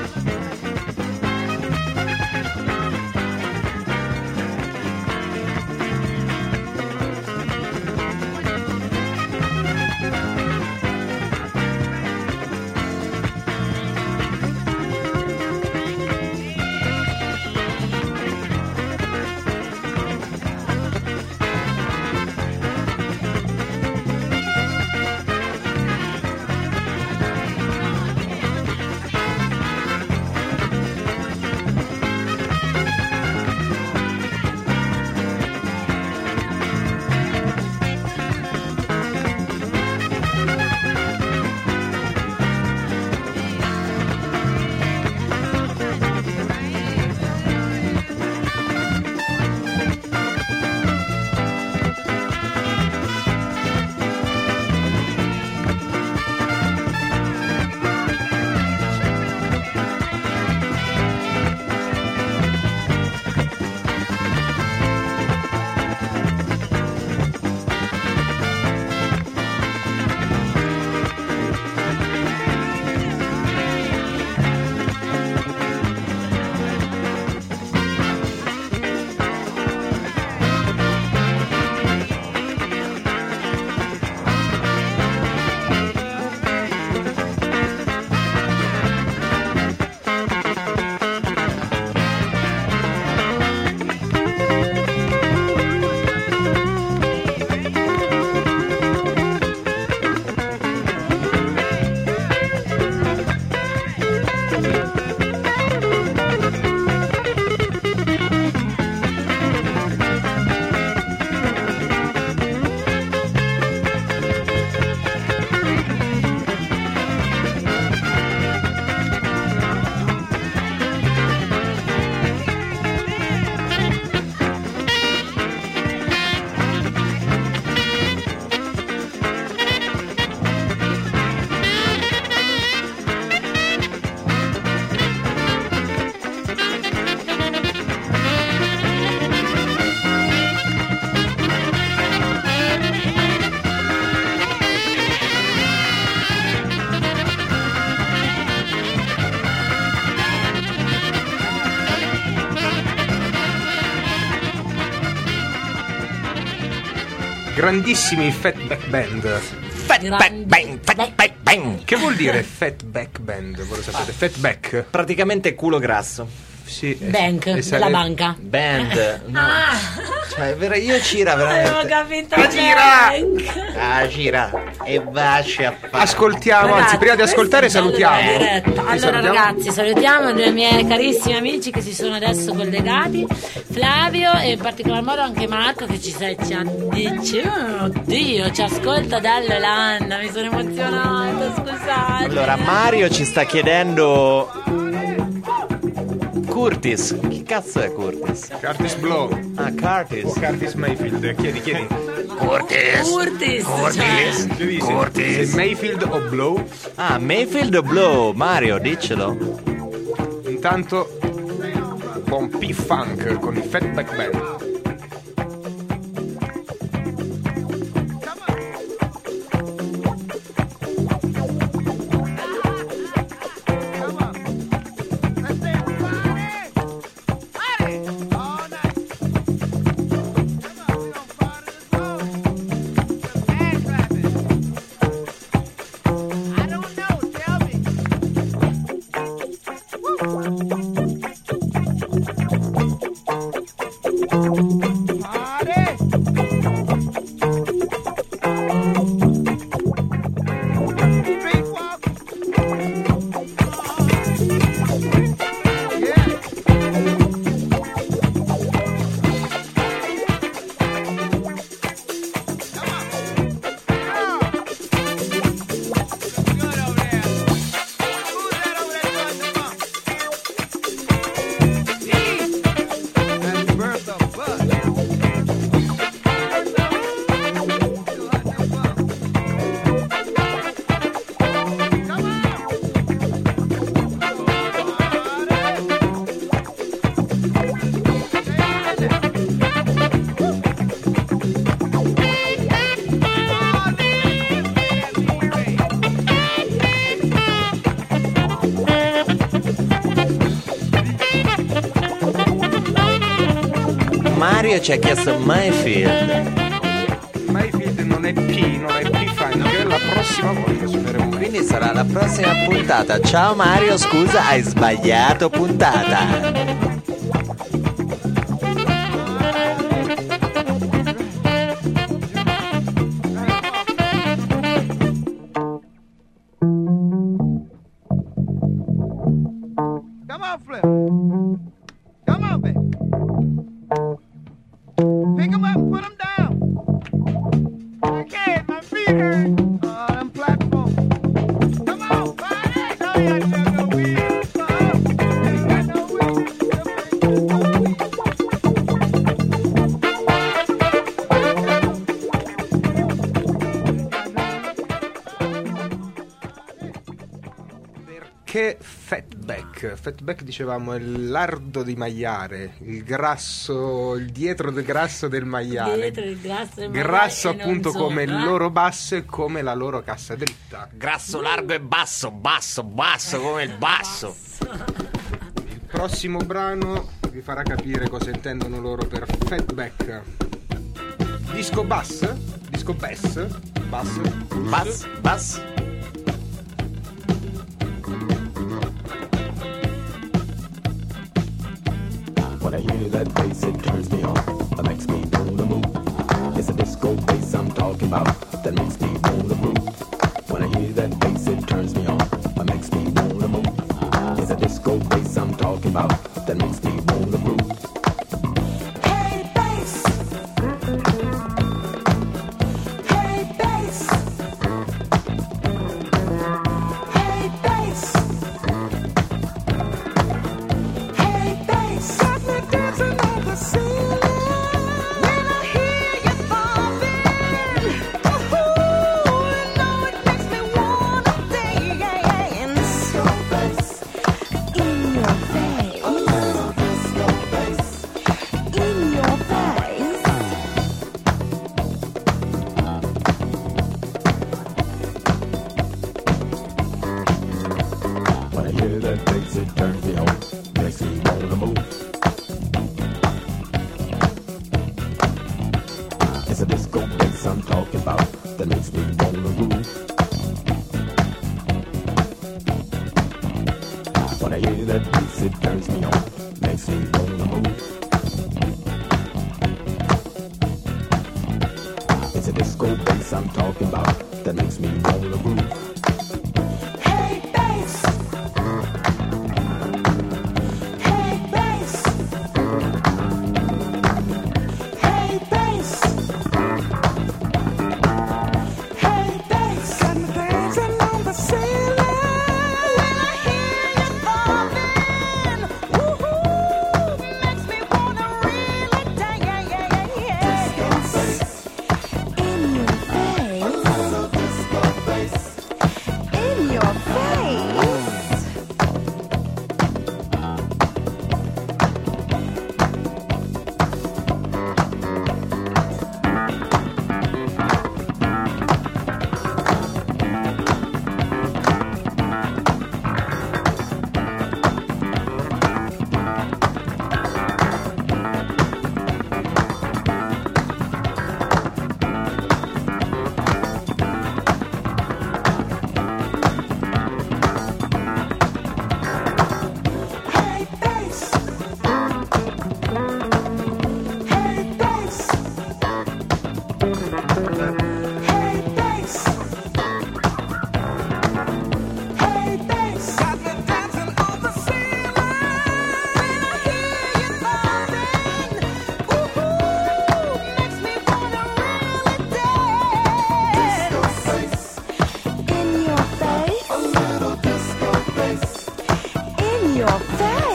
grandissimi Fatback Band. Fatback Bang, Fatback Bang. Che vuol dire Fatback Band? Voi lo sapete? Fatback? Praticamente culo grasso. Sì. Bank, e della sare- banca. Band, no. Ah, Cioè, è vero, io Cira avevo veramente. capito. Ah, gira! Bank. Ah, Cira. E baci a fare. Ascoltiamo, Ragazzi, anzi, prima di ascoltare questa è salutiamo. bella diretta. Chi Allora salutiamo? ragazzi, salutiamo i miei carissimi amici che si sono adesso collegati, Flavio e in particolar modo anche Marco che ci, sei, ci dice, oddio, ci ascolta dall'Olanda, mi sono emozionata, scusate. Allora, Mario ci sta chiedendo Curtis. Chi cazzo è Curtis? Curtis Blow Ah, Curtis. o Curtis Mayfield. Chiedi, chiedi. Curtis. Curtis, Curtis. Che dici? Curtis. Se Mayfield o Blow? Ah, Mayfield o Blow? Mario, diccelo. Intanto con P-Funk con i Fatback Band. Mario ci ha chiesto Mayfield. Mayfield non è P, non è P-Funk. La prossima volta suoneremo. Quindi sarà la prossima puntata. Ciao Mario, scusa, hai sbagliato puntata. Come on, Flip. Come on, baby. Pick 'em up and put 'em down. I can't, my feet hurt. Oh, them platforms. Come on, buddy. No, you ain't got no wheels. Uh, ain't got no wheels. Perché Fatback? Fatback dicevamo è il lardo di maiale, il grasso, il dietro del grasso del maiale. Dietro il grasso del maiale Grasso e non appunto come il sopra. loro basso e come la loro cassa dritta. Grasso, largo e basso, basso, basso come il basso. Il prossimo brano vi farà capire cosa intendono loro per Fatback. Disco bass? Disco bass? Bass? Bass, bass. When I hear that bass, it turns me on. That makes me wanna move. It's a disco bass I'm talking about. That makes me wanna move. When I hear that bass, it turns me on. That makes me wanna move. It's a disco bass I'm talking about. That makes me wanna move. Hey bass. Hey bass. Hey bass. Hey bass. Got me dancing on the ceiling when I hear you thumping. Ooh, you know it makes me wanna dance. Your bass in your face. Your bass in your face. When I hear that bass, it turns me on. Makes me wanna move. It's a disco bass I'm that makes me wanna groove. When I hear that bass, it turns me on, makes me wanna move. It's a disco bass I'm talking about that makes me wanna groove. Hey bass. Hey bass. Hey bass. Hey bass. Got me dancing on the ceiling when I hear you thumping. Woohoo! Makes me wanna really dance. Yeah, yeah, yeah, yeah. Disco bass. In your face. Disco bass. In your face. Hey bass. Hey bass. Hey bass. Hey bass. Got me dancing on the ceiling when I hear you thumping. Woohoo! Makes me wanna really dance. Disco bass. In your face. A little disco bass. In your face.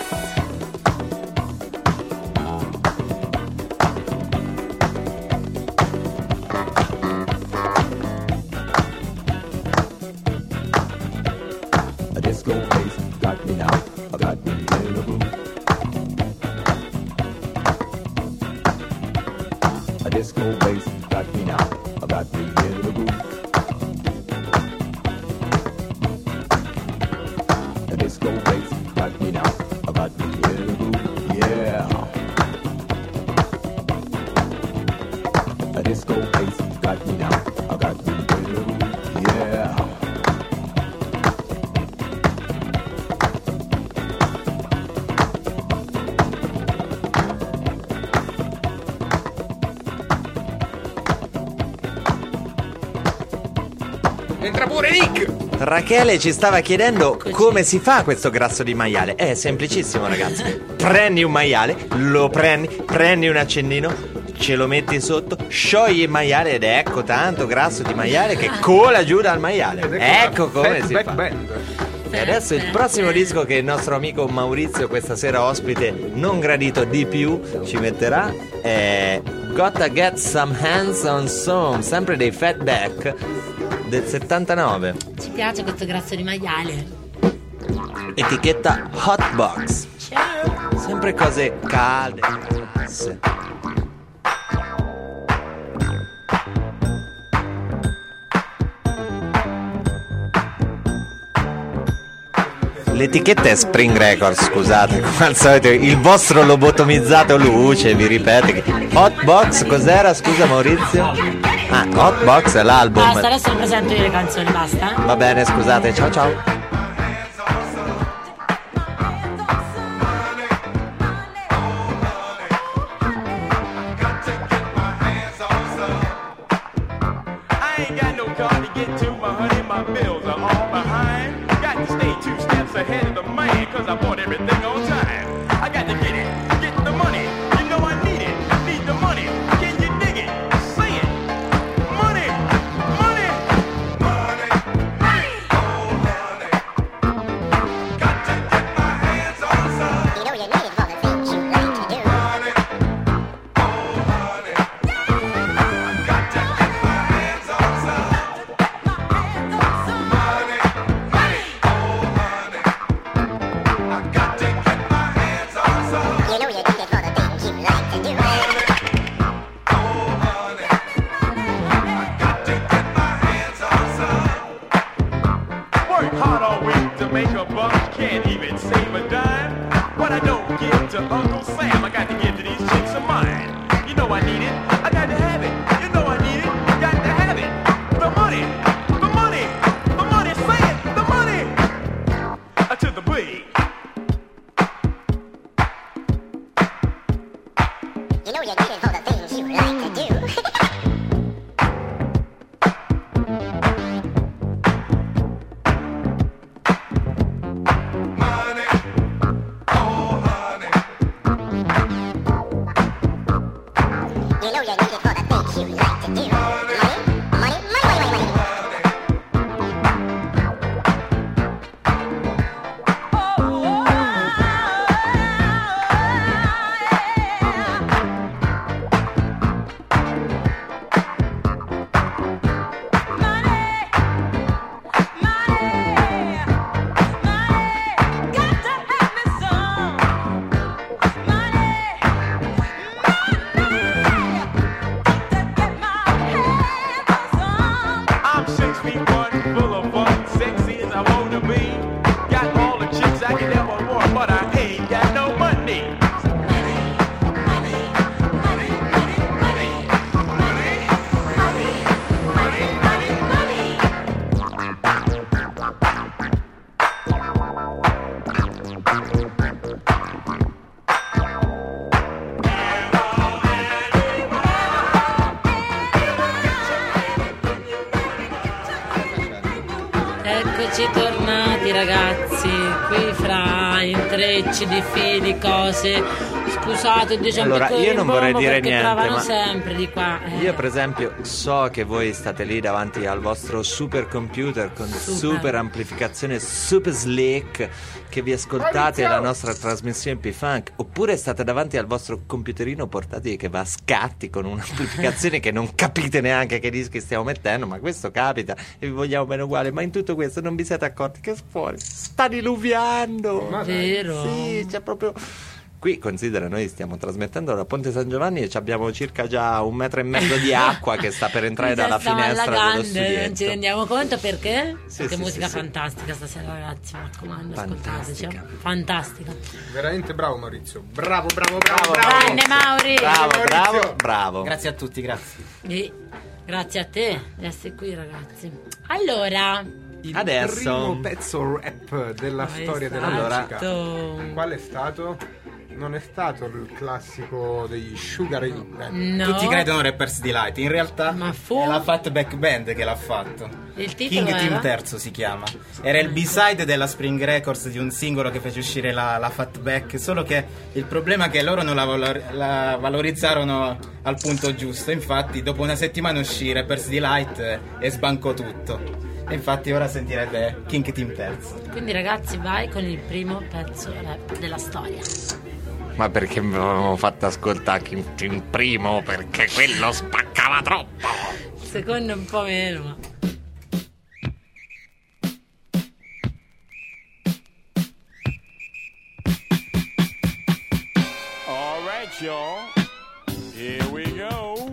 A disco bass got me now, I got me in the groove. A disco bass got me now, I got me in the groove. A disco bass got me now, I got me in the groove. Yeah. A disco bass got me now, I got me in the groove. Yeah. Entra pure Nick! Rachele ci stava chiedendo come si fa questo grasso di maiale. È semplicissimo, ragazzi. Prendi un maiale, lo prendi, prendi un accendino, ce lo metti sotto, sciogli il maiale ed ecco tanto grasso di maiale che cola giù dal maiale. Ecco come si fa. E adesso il prossimo disco che il nostro amico Maurizio, questa sera ospite non gradito di più, ci metterà è Gotta Get Some Hands on Some, sempre dei Fatback del settantanove. Ci piace questo grasso di maiale. Etichetta Hotbox. Ciao. Sempre cose calde, grasse. L'etichetta è Spring Records, scusate, come al solito il vostro lobotomizzato Luce vi ripete che Hotbox cos'era, scusa Maurizio? Ah, Hotbox è l'album. Basta, adesso le presento io le canzoni, basta. Va bene, scusate, ciao ciao. I ain't got no car to get to my honey, my bills are all behind. Got to stay two steps ahead of the man, cause I bought everything on time. I got to get it, get the money, you know I need it, I need the money, can you dig it, say it, money, money, money, money, oh money, got to get my hands on some, you know you need it for the things you like to do, money, oh money, got to get my hands on some, money, money, oh money, I got to get my hands on some, you know you need it for the things you like to do, money, oh money, I got to get my hands on some. Work hard all week to make a buck, can't even save a dime. What I don't give to Uncle Sam, I got to give to these chicks of mine. You know I need it, I got to have it. You know I need it, got to have it. you need it for the things you like to do. Eccoci tornati ragazzi, qui fra intrecci di fili, cose. Scusate, diciamo allora, io non vorrei dire niente, ma sempre di qua. Eh. Io per esempio so che voi state lì davanti al vostro super computer con super, super amplificazione, super slick, che vi ascoltate la nostra trasmissione P-Funk, oppure state davanti al vostro computerino portatile che va a scatti con un'amplificazione che non capite neanche che dischi stiamo mettendo, ma questo capita e vi vogliamo bene uguale. Ma in tutto questo non vi siete accorti che fuori sta diluviando? Ma vero? Sì, c'è proprio... Qui considera, noi stiamo trasmettendo da Ponte San Giovanni e abbiamo circa già un metro e mezzo di acqua che sta per entrare dalla finestra dello studietto. Non ci rendiamo conto perché? Sì, perché sì, musica sì, sì. fantastica stasera ragazzi, mi raccomando, ascoltateci. Fantastica. Fantastica. Veramente bravo Maurizio. Bravo, bravo, bravo, bravo. Grande Mauri. Bravo, Maurizio. bravo, bravo. Grazie a tutti, grazie. E grazie a te di essere qui ragazzi. Allora, Il Adesso- primo pezzo rap della qual è storia della stato? musica. Qual è stato? Non è stato il classico degli Sugar Hill Band. No. Tutti credono Rapper's Delight, in realtà Ma fu? è la Fatback Band che l'ha fatto. Il titolo King Team era? Terzo si chiama. Era il B-side della Spring Records di un singolo che fece uscire la, la Fatback. Solo che il problema è che loro non la, valor- la valorizzarono al punto giusto. Infatti, dopo una settimana uscì Rapper's Delight e, e sbancò tutto. E infatti, ora sentirete King Team Terzo. Quindi ragazzi, vai con il primo pezzo rap della storia. Ma perché mi avevamo fatto ascoltare in primo? Perché quello spaccava troppo. Il secondo è un po' meno, ma... All right, y'all. Here we go.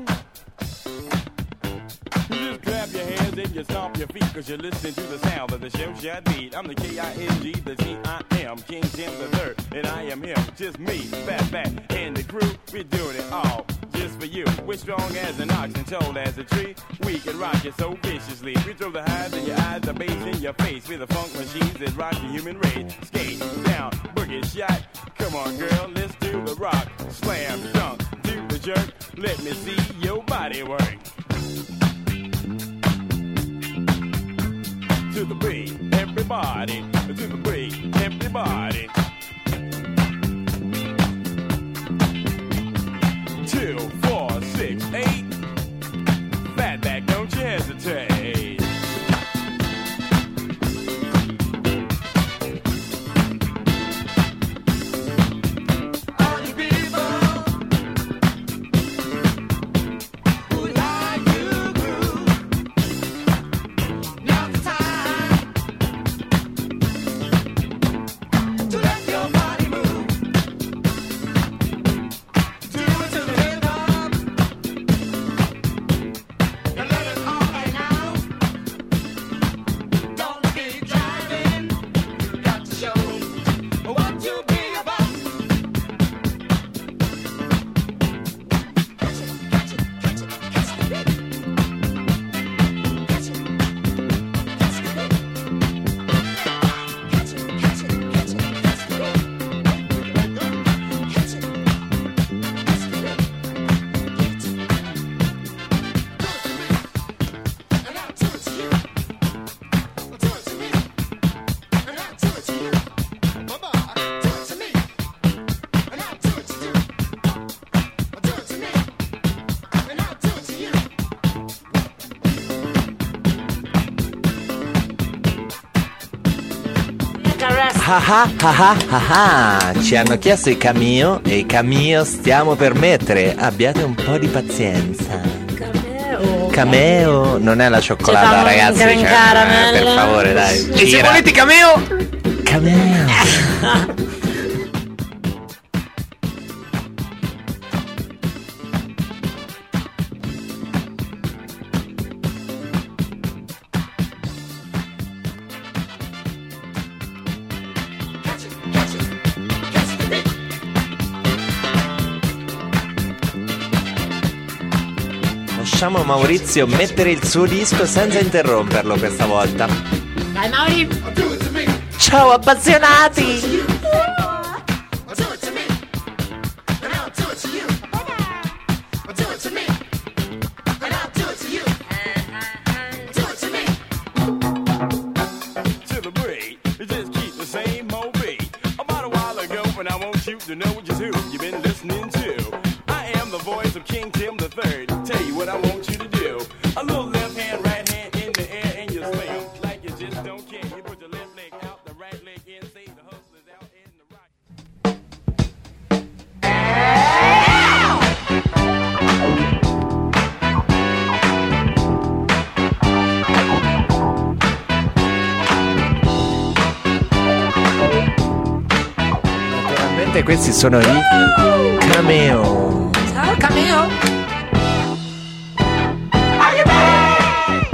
You just clap your hands and you stomp your feet, cause you're listening to the sound of the show shot beat. I'm the K I N G, the T I M, King Tim the third, and I am him, just me, Fat Fat, and the crew. We're doing it all just for you. We're strong as an ox and tall as a tree. We can rock it so viciously. We throw the highs in your eyes, the bass in your face. We're the funk machines that rock the human race. Skate down, boogie shot. Come on, girl, let's do the rock. Slam, dunk, do the jerk. Let me see your body work. To the beat, everybody. To the beat, everybody. Two, four, six, eight. Fatback, don't you hesitate. All you people who like to groove, now's the time to let Ah ah ah ah ah, ci hanno chiesto i Cameo e i Cameo stiamo per mettere, abbiate un po' di pazienza. Cameo. Cameo non è la cioccolata, Ci fa un ragazzi, gran cioè, caramel. eh, per favore, dai. E se gira. volete Cameo? Cameo. Lasciamo Maurizio mettere il suo disco senza interromperlo questa volta. Dai Mauri. Ciao appassionati! To the break, you just keep the same old beat. About a while ago, when I want you to know just who you've been listening to. I am the voice of King Tim the Third. Tell you what I want you to do. A little left hand, right hand in the air, and you slam like you just don't care. You put your left leg out, the right leg in, say the hustler's out in the right. Naturalmente questi sono i Cameo. Ciao Cameo. Are you ready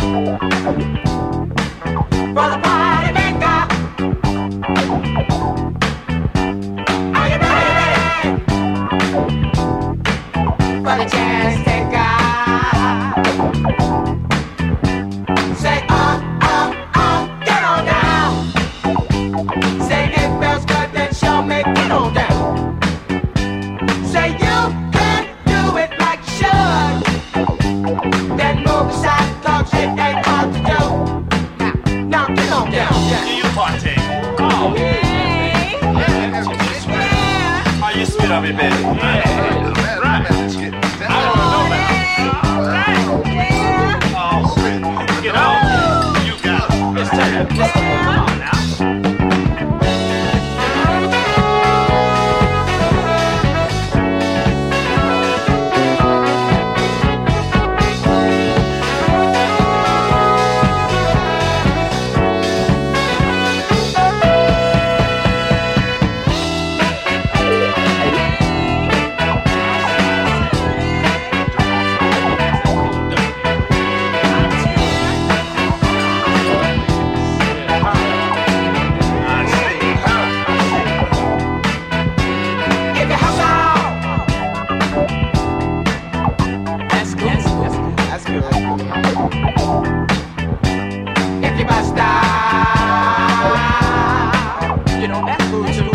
for the party maker? Are you ready for the chance taker? Say up, up, up, get on down. Say it feels good, then show me, get on down. Say you can do it like you should. Then move aside, talk shit ain't hard to do. Now, now get on down. Do you party? Oh, are you spit on me, baby? Oh, get on. You got it. Let's take it. Come on now. If you hustle, that's good. That's good. If you bust out, you know that's good too.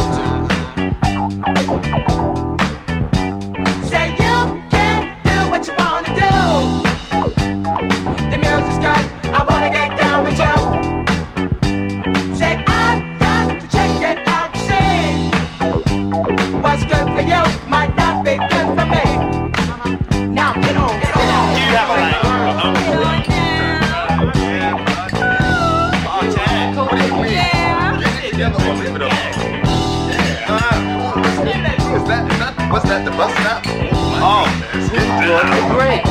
Say you can do what you wanna do. The music's good. I wanna get down with you. Say I've got to check it out to see. What's good for you might not be good for me. Now get on, get on. You have a life. Is that, is that, what's that, the bus stop? Oh, Great.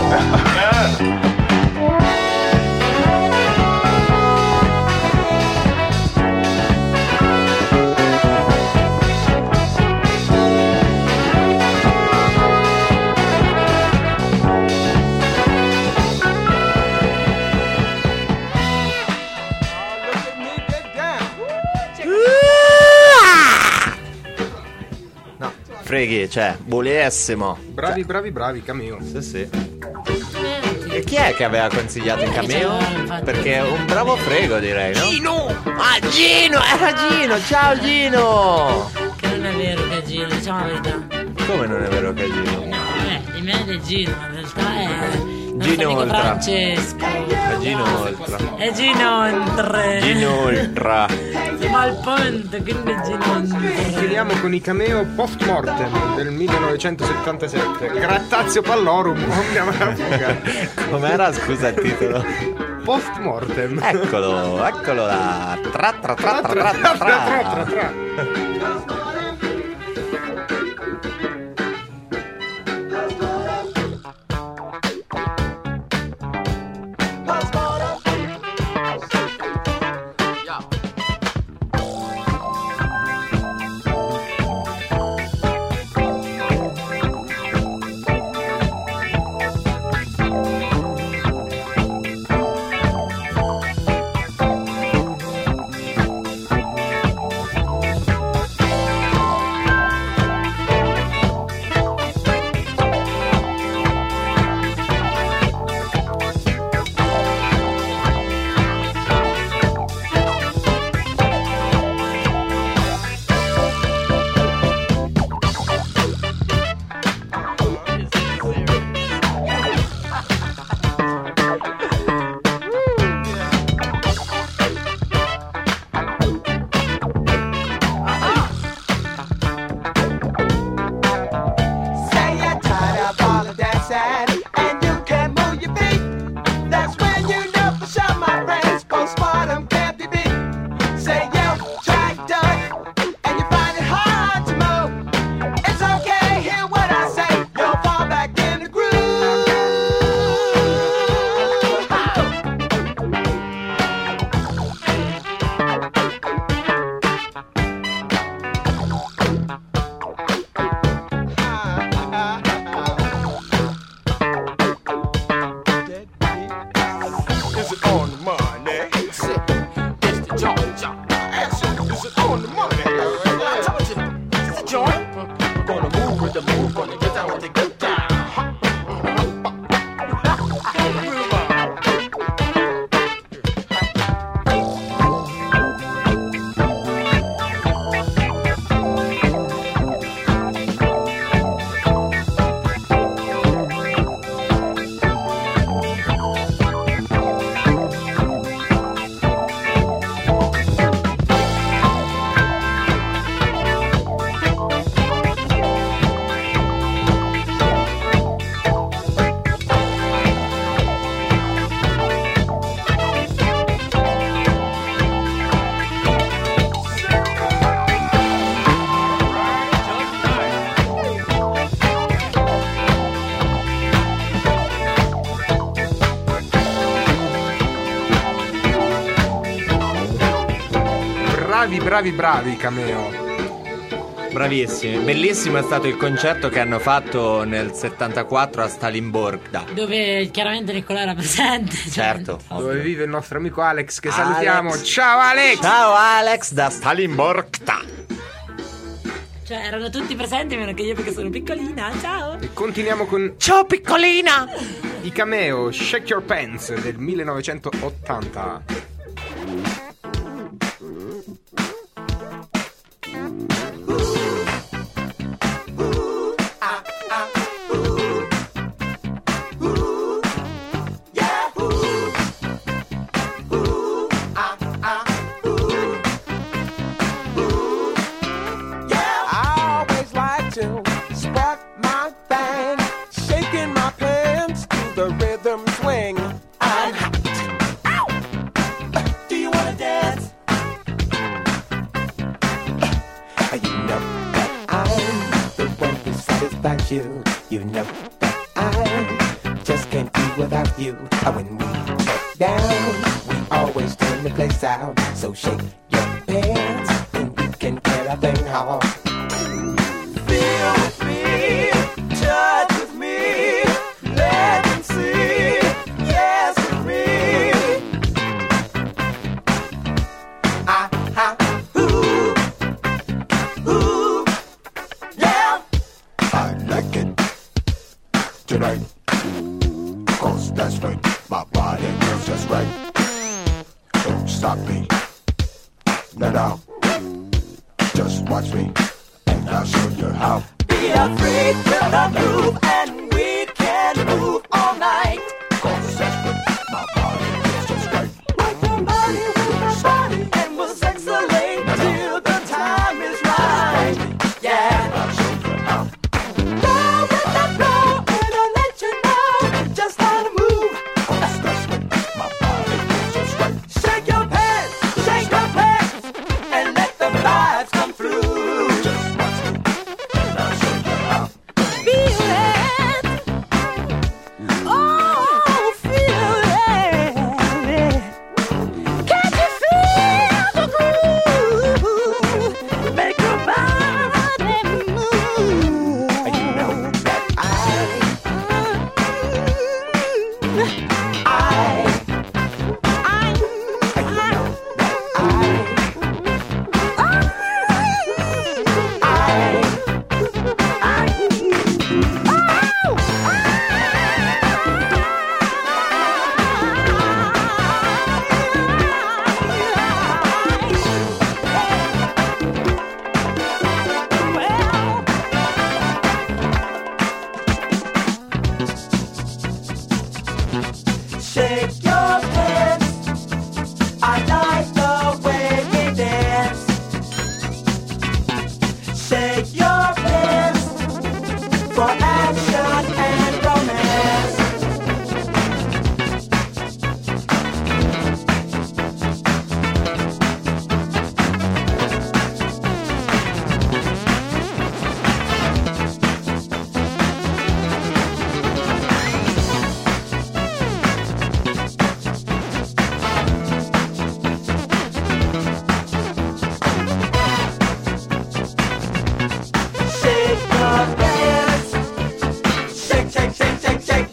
No, freghi, cioè, buonissimo. Bravi, bravi, bravi, Cameo. Sì, sì. E chi è che aveva consigliato il Cameo? Perché è un bravo frego, direi, no? Gino! Ah, Gino! Era Gino! Ciao, Gino! Che non è vero che è Gino, diciamo la verità. Come non è vero che è Gino? Eh, di me è Gino, in realtà è Gino amico Oltra. Francesco. È Gino Oltra. È Gino Oltre. Gino Oltra. Siamo al ponte, quindi è Gino Oltre. Finiamo con i Cameo Post Mortem del millenovecentosettantasette. Grattazio Pallorum, andiamo alla fuga. Com'era, scusa, il titolo? Post mortem. Eccolo, eccolo là. Tra tra tra tra tra tra tra. tra. Bravi, bravi, bravi, Cameo. Bravissimi, bellissimo è stato il concerto che hanno fatto nel settantaquattro a Stalinborgda. Dove chiaramente Nicolò era presente. Certo. Dove vive il nostro amico Alex, che salutiamo. Alex. Ciao Alex! Ciao Alex da Stalinborgda. Cioè erano tutti presenti meno che io perché sono piccolina. Ciao. E continuiamo con Ciao piccolina! i Cameo Shake Your Pants del millenovecentottanta. You, you know that I just can't be without you. When we get down, we always turn the place out. So shake your pants and we can get our thing on. Feel with me, touch with me, let them see, yes with me. Ah, ah, ooh, ooh, yeah. I like it tonight, cause that's right, my body feels just right. Don't stop me, no, no, just watch me, and I'll show you how. Be a freak, feel the groove, and we can move all night. Cause that's right, my body feels just right. Rock your body with my body, and we'll sexolate no, no. till the time is right. Yeah. I'll show you how. Go with the flow, and I'll let you know just how to move. Cause that's right, my body take your pick for action and romance. Shake your dance. Shake, shake, shake, shake, shake.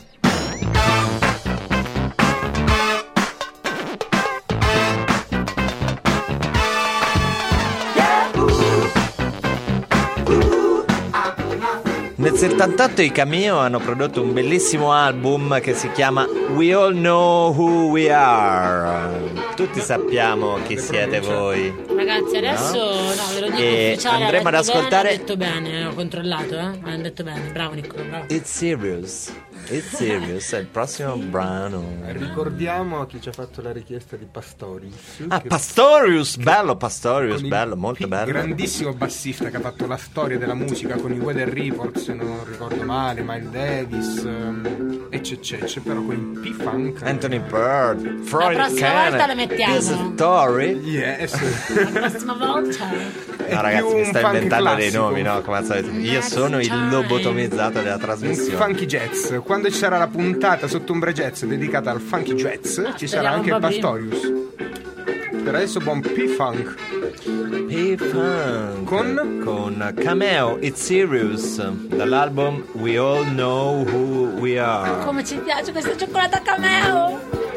Yeah, ooh. Ooh. Ah, ah. Nel settantotto i Cameo hanno prodotto un bellissimo album che si chiama We All Know Who We Are. Tutti sappiamo chi siete voi. Ragazzi, adesso no, ve lo dico E ufficiale. andremo ha ad detto ascoltare- bene, ha detto bene, ho controllato, eh. Ma hanno detto bene, bravo Niccolo, bravo. It's Serious. It's Serious è il prossimo brano. Ricordiamo a chi ci ha fatto la richiesta di Pastorius. Ah, che- Pastorius, bello Pastorius, con il bello, molto pi- bello. grandissimo bassista che ha fatto la storia della musica con i Weather Report, se non ricordo male, Miles Davis, um, eccetera, però con il P-Funk. Anthony Bird, Freud La prossima Cannon, volta le mettiamo. This Story. Yes. La prossima volta. È No ragazzi, più mi un sto funk inventando dei classico. nomi, no? Come al solito. Io sono il lobotomizzato della Un trasmissione. funky jazz. Quando ci sarà la puntata Sottombra Jazz dedicata al funky jazz, ci sarà speriamo anche il un po' Pastorius. Per adesso buon P-Funk. P-Funk Con? con Cameo, It's Serious, dall'album We All Know Who We Are. Come ci piace questa cioccolata Cameo.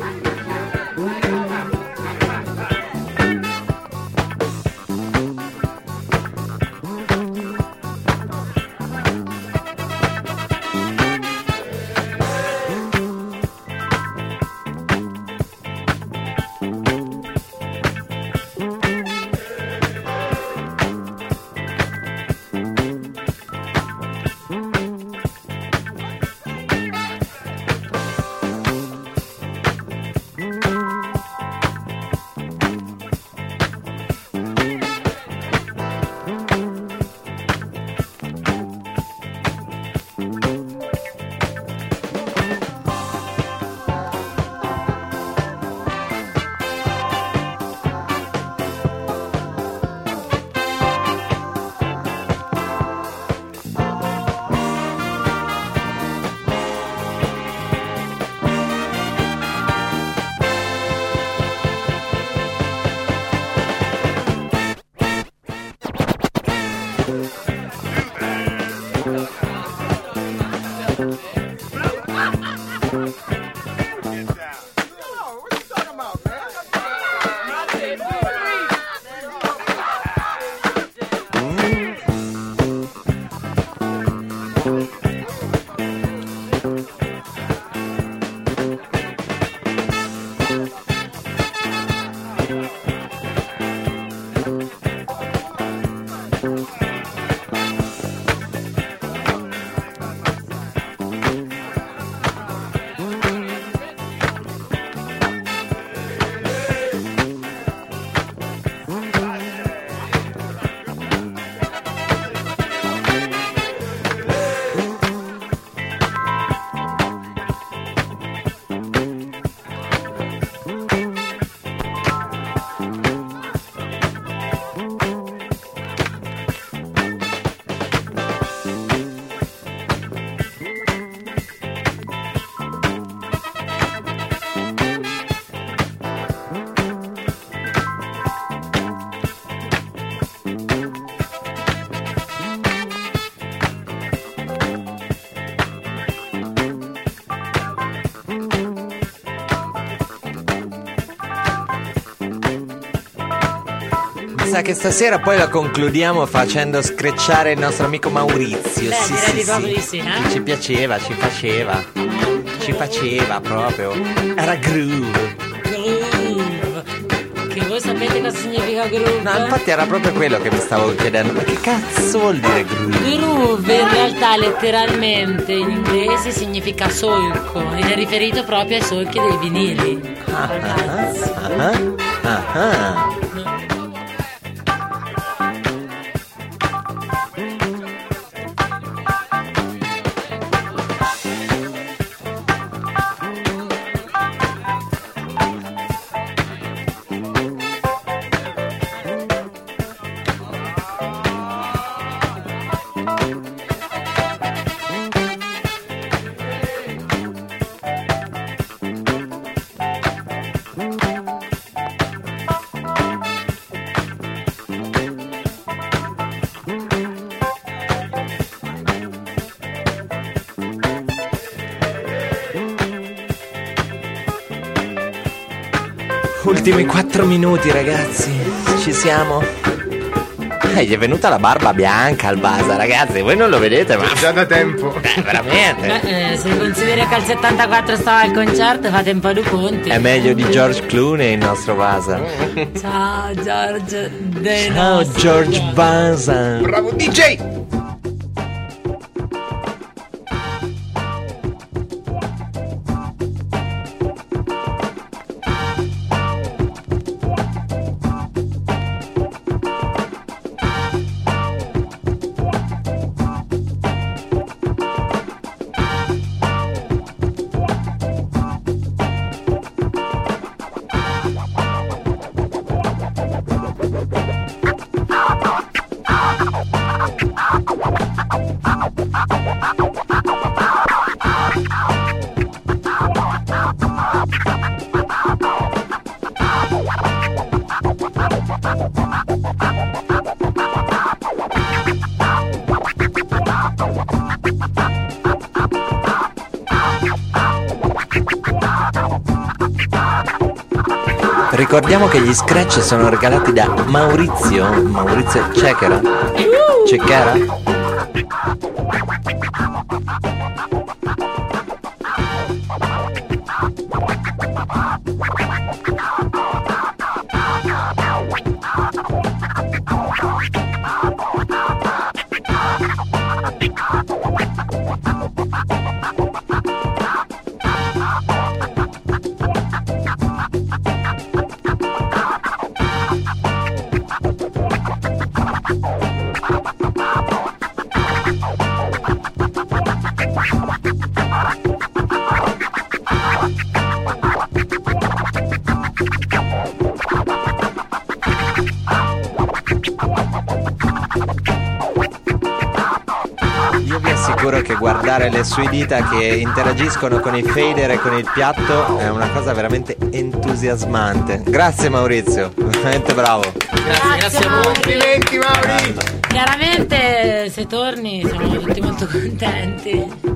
sa che stasera poi la concludiamo facendo screcciare il nostro amico Maurizio. Beh, sì, direi sì, di proprio sì. di sì, eh? Che ci piaceva, ci faceva. Ci faceva proprio. Era groove. Groove. Che voi sapete cosa significa groove? No, infatti era proprio quello che mi stavo chiedendo. Ma che cazzo vuol dire groove? Groove in realtà letteralmente in inglese significa solco ed è riferito proprio ai solchi dei vinili. Ah, ah, ah, ah. Ultimi quattro minuti, ragazzi. Ci siamo. Eh, gli è venuta la barba bianca al Basa, ragazzi. Voi non lo vedete, ma già da tempo. Eh, veramente. Beh, eh, se consideri che al settantaquattro stava al concerto, fate un po' di conti. È meglio di George Clooney il nostro Basa. Ciao George. dei Ciao nostri. George Basa. Bravo D J. Ricordiamo che gli scratch sono regalati da Maurizio Maurizio Cechera Cechera che guardare le sue dita che interagiscono con i fader e con il piatto è una cosa veramente entusiasmante. Grazie Maurizio, veramente bravo. Grazie, grazie a voi. Complimenti Mauri. Chiaramente se torni siamo tutti molto contenti.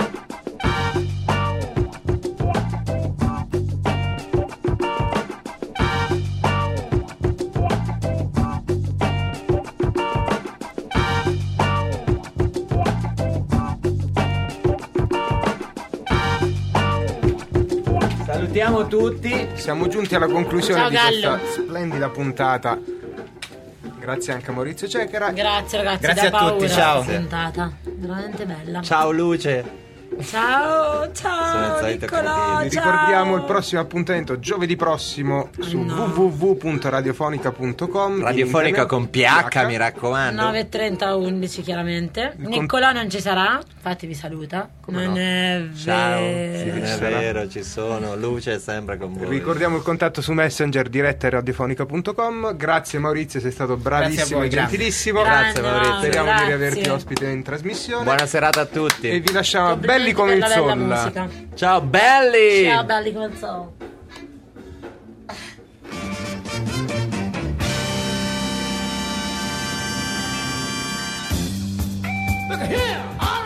Salutiamo tutti. Siamo giunti alla conclusione Ciao, di Gallo. questa splendida puntata. Grazie anche a Maurizio Cechera. Grazie ragazzi, Grazie da a tutti, paura, ciao. questa puntata veramente bella. Ciao Luce. Ciao, Sono il ciao solito Niccolò, cretino. Vi ciao. ricordiamo il prossimo appuntamento giovedì prossimo su No. w w w punto radiofonica punto com. Radiofonica in con internet. P H, mi raccomando. nove e trenta undici chiaramente. Il con- Niccolò non ci sarà, infatti vi saluta. Come non no? è Ciao, vero. sì, è vero, ci sono. Luce è sempre con voi. Ricordiamo il contatto su Messenger diretta radiofonica punto com. Grazie Maurizio, sei stato bravissimo voi, e grazie. gentilissimo. Grazie, Maurizio. Speriamo Grazie. di riaverti ospite in trasmissione. Buona serata a tutti. E vi lasciamo Complimenti belli come per il la bella sole. musica. Ciao belli. Ciao belli come il sole. Look at here.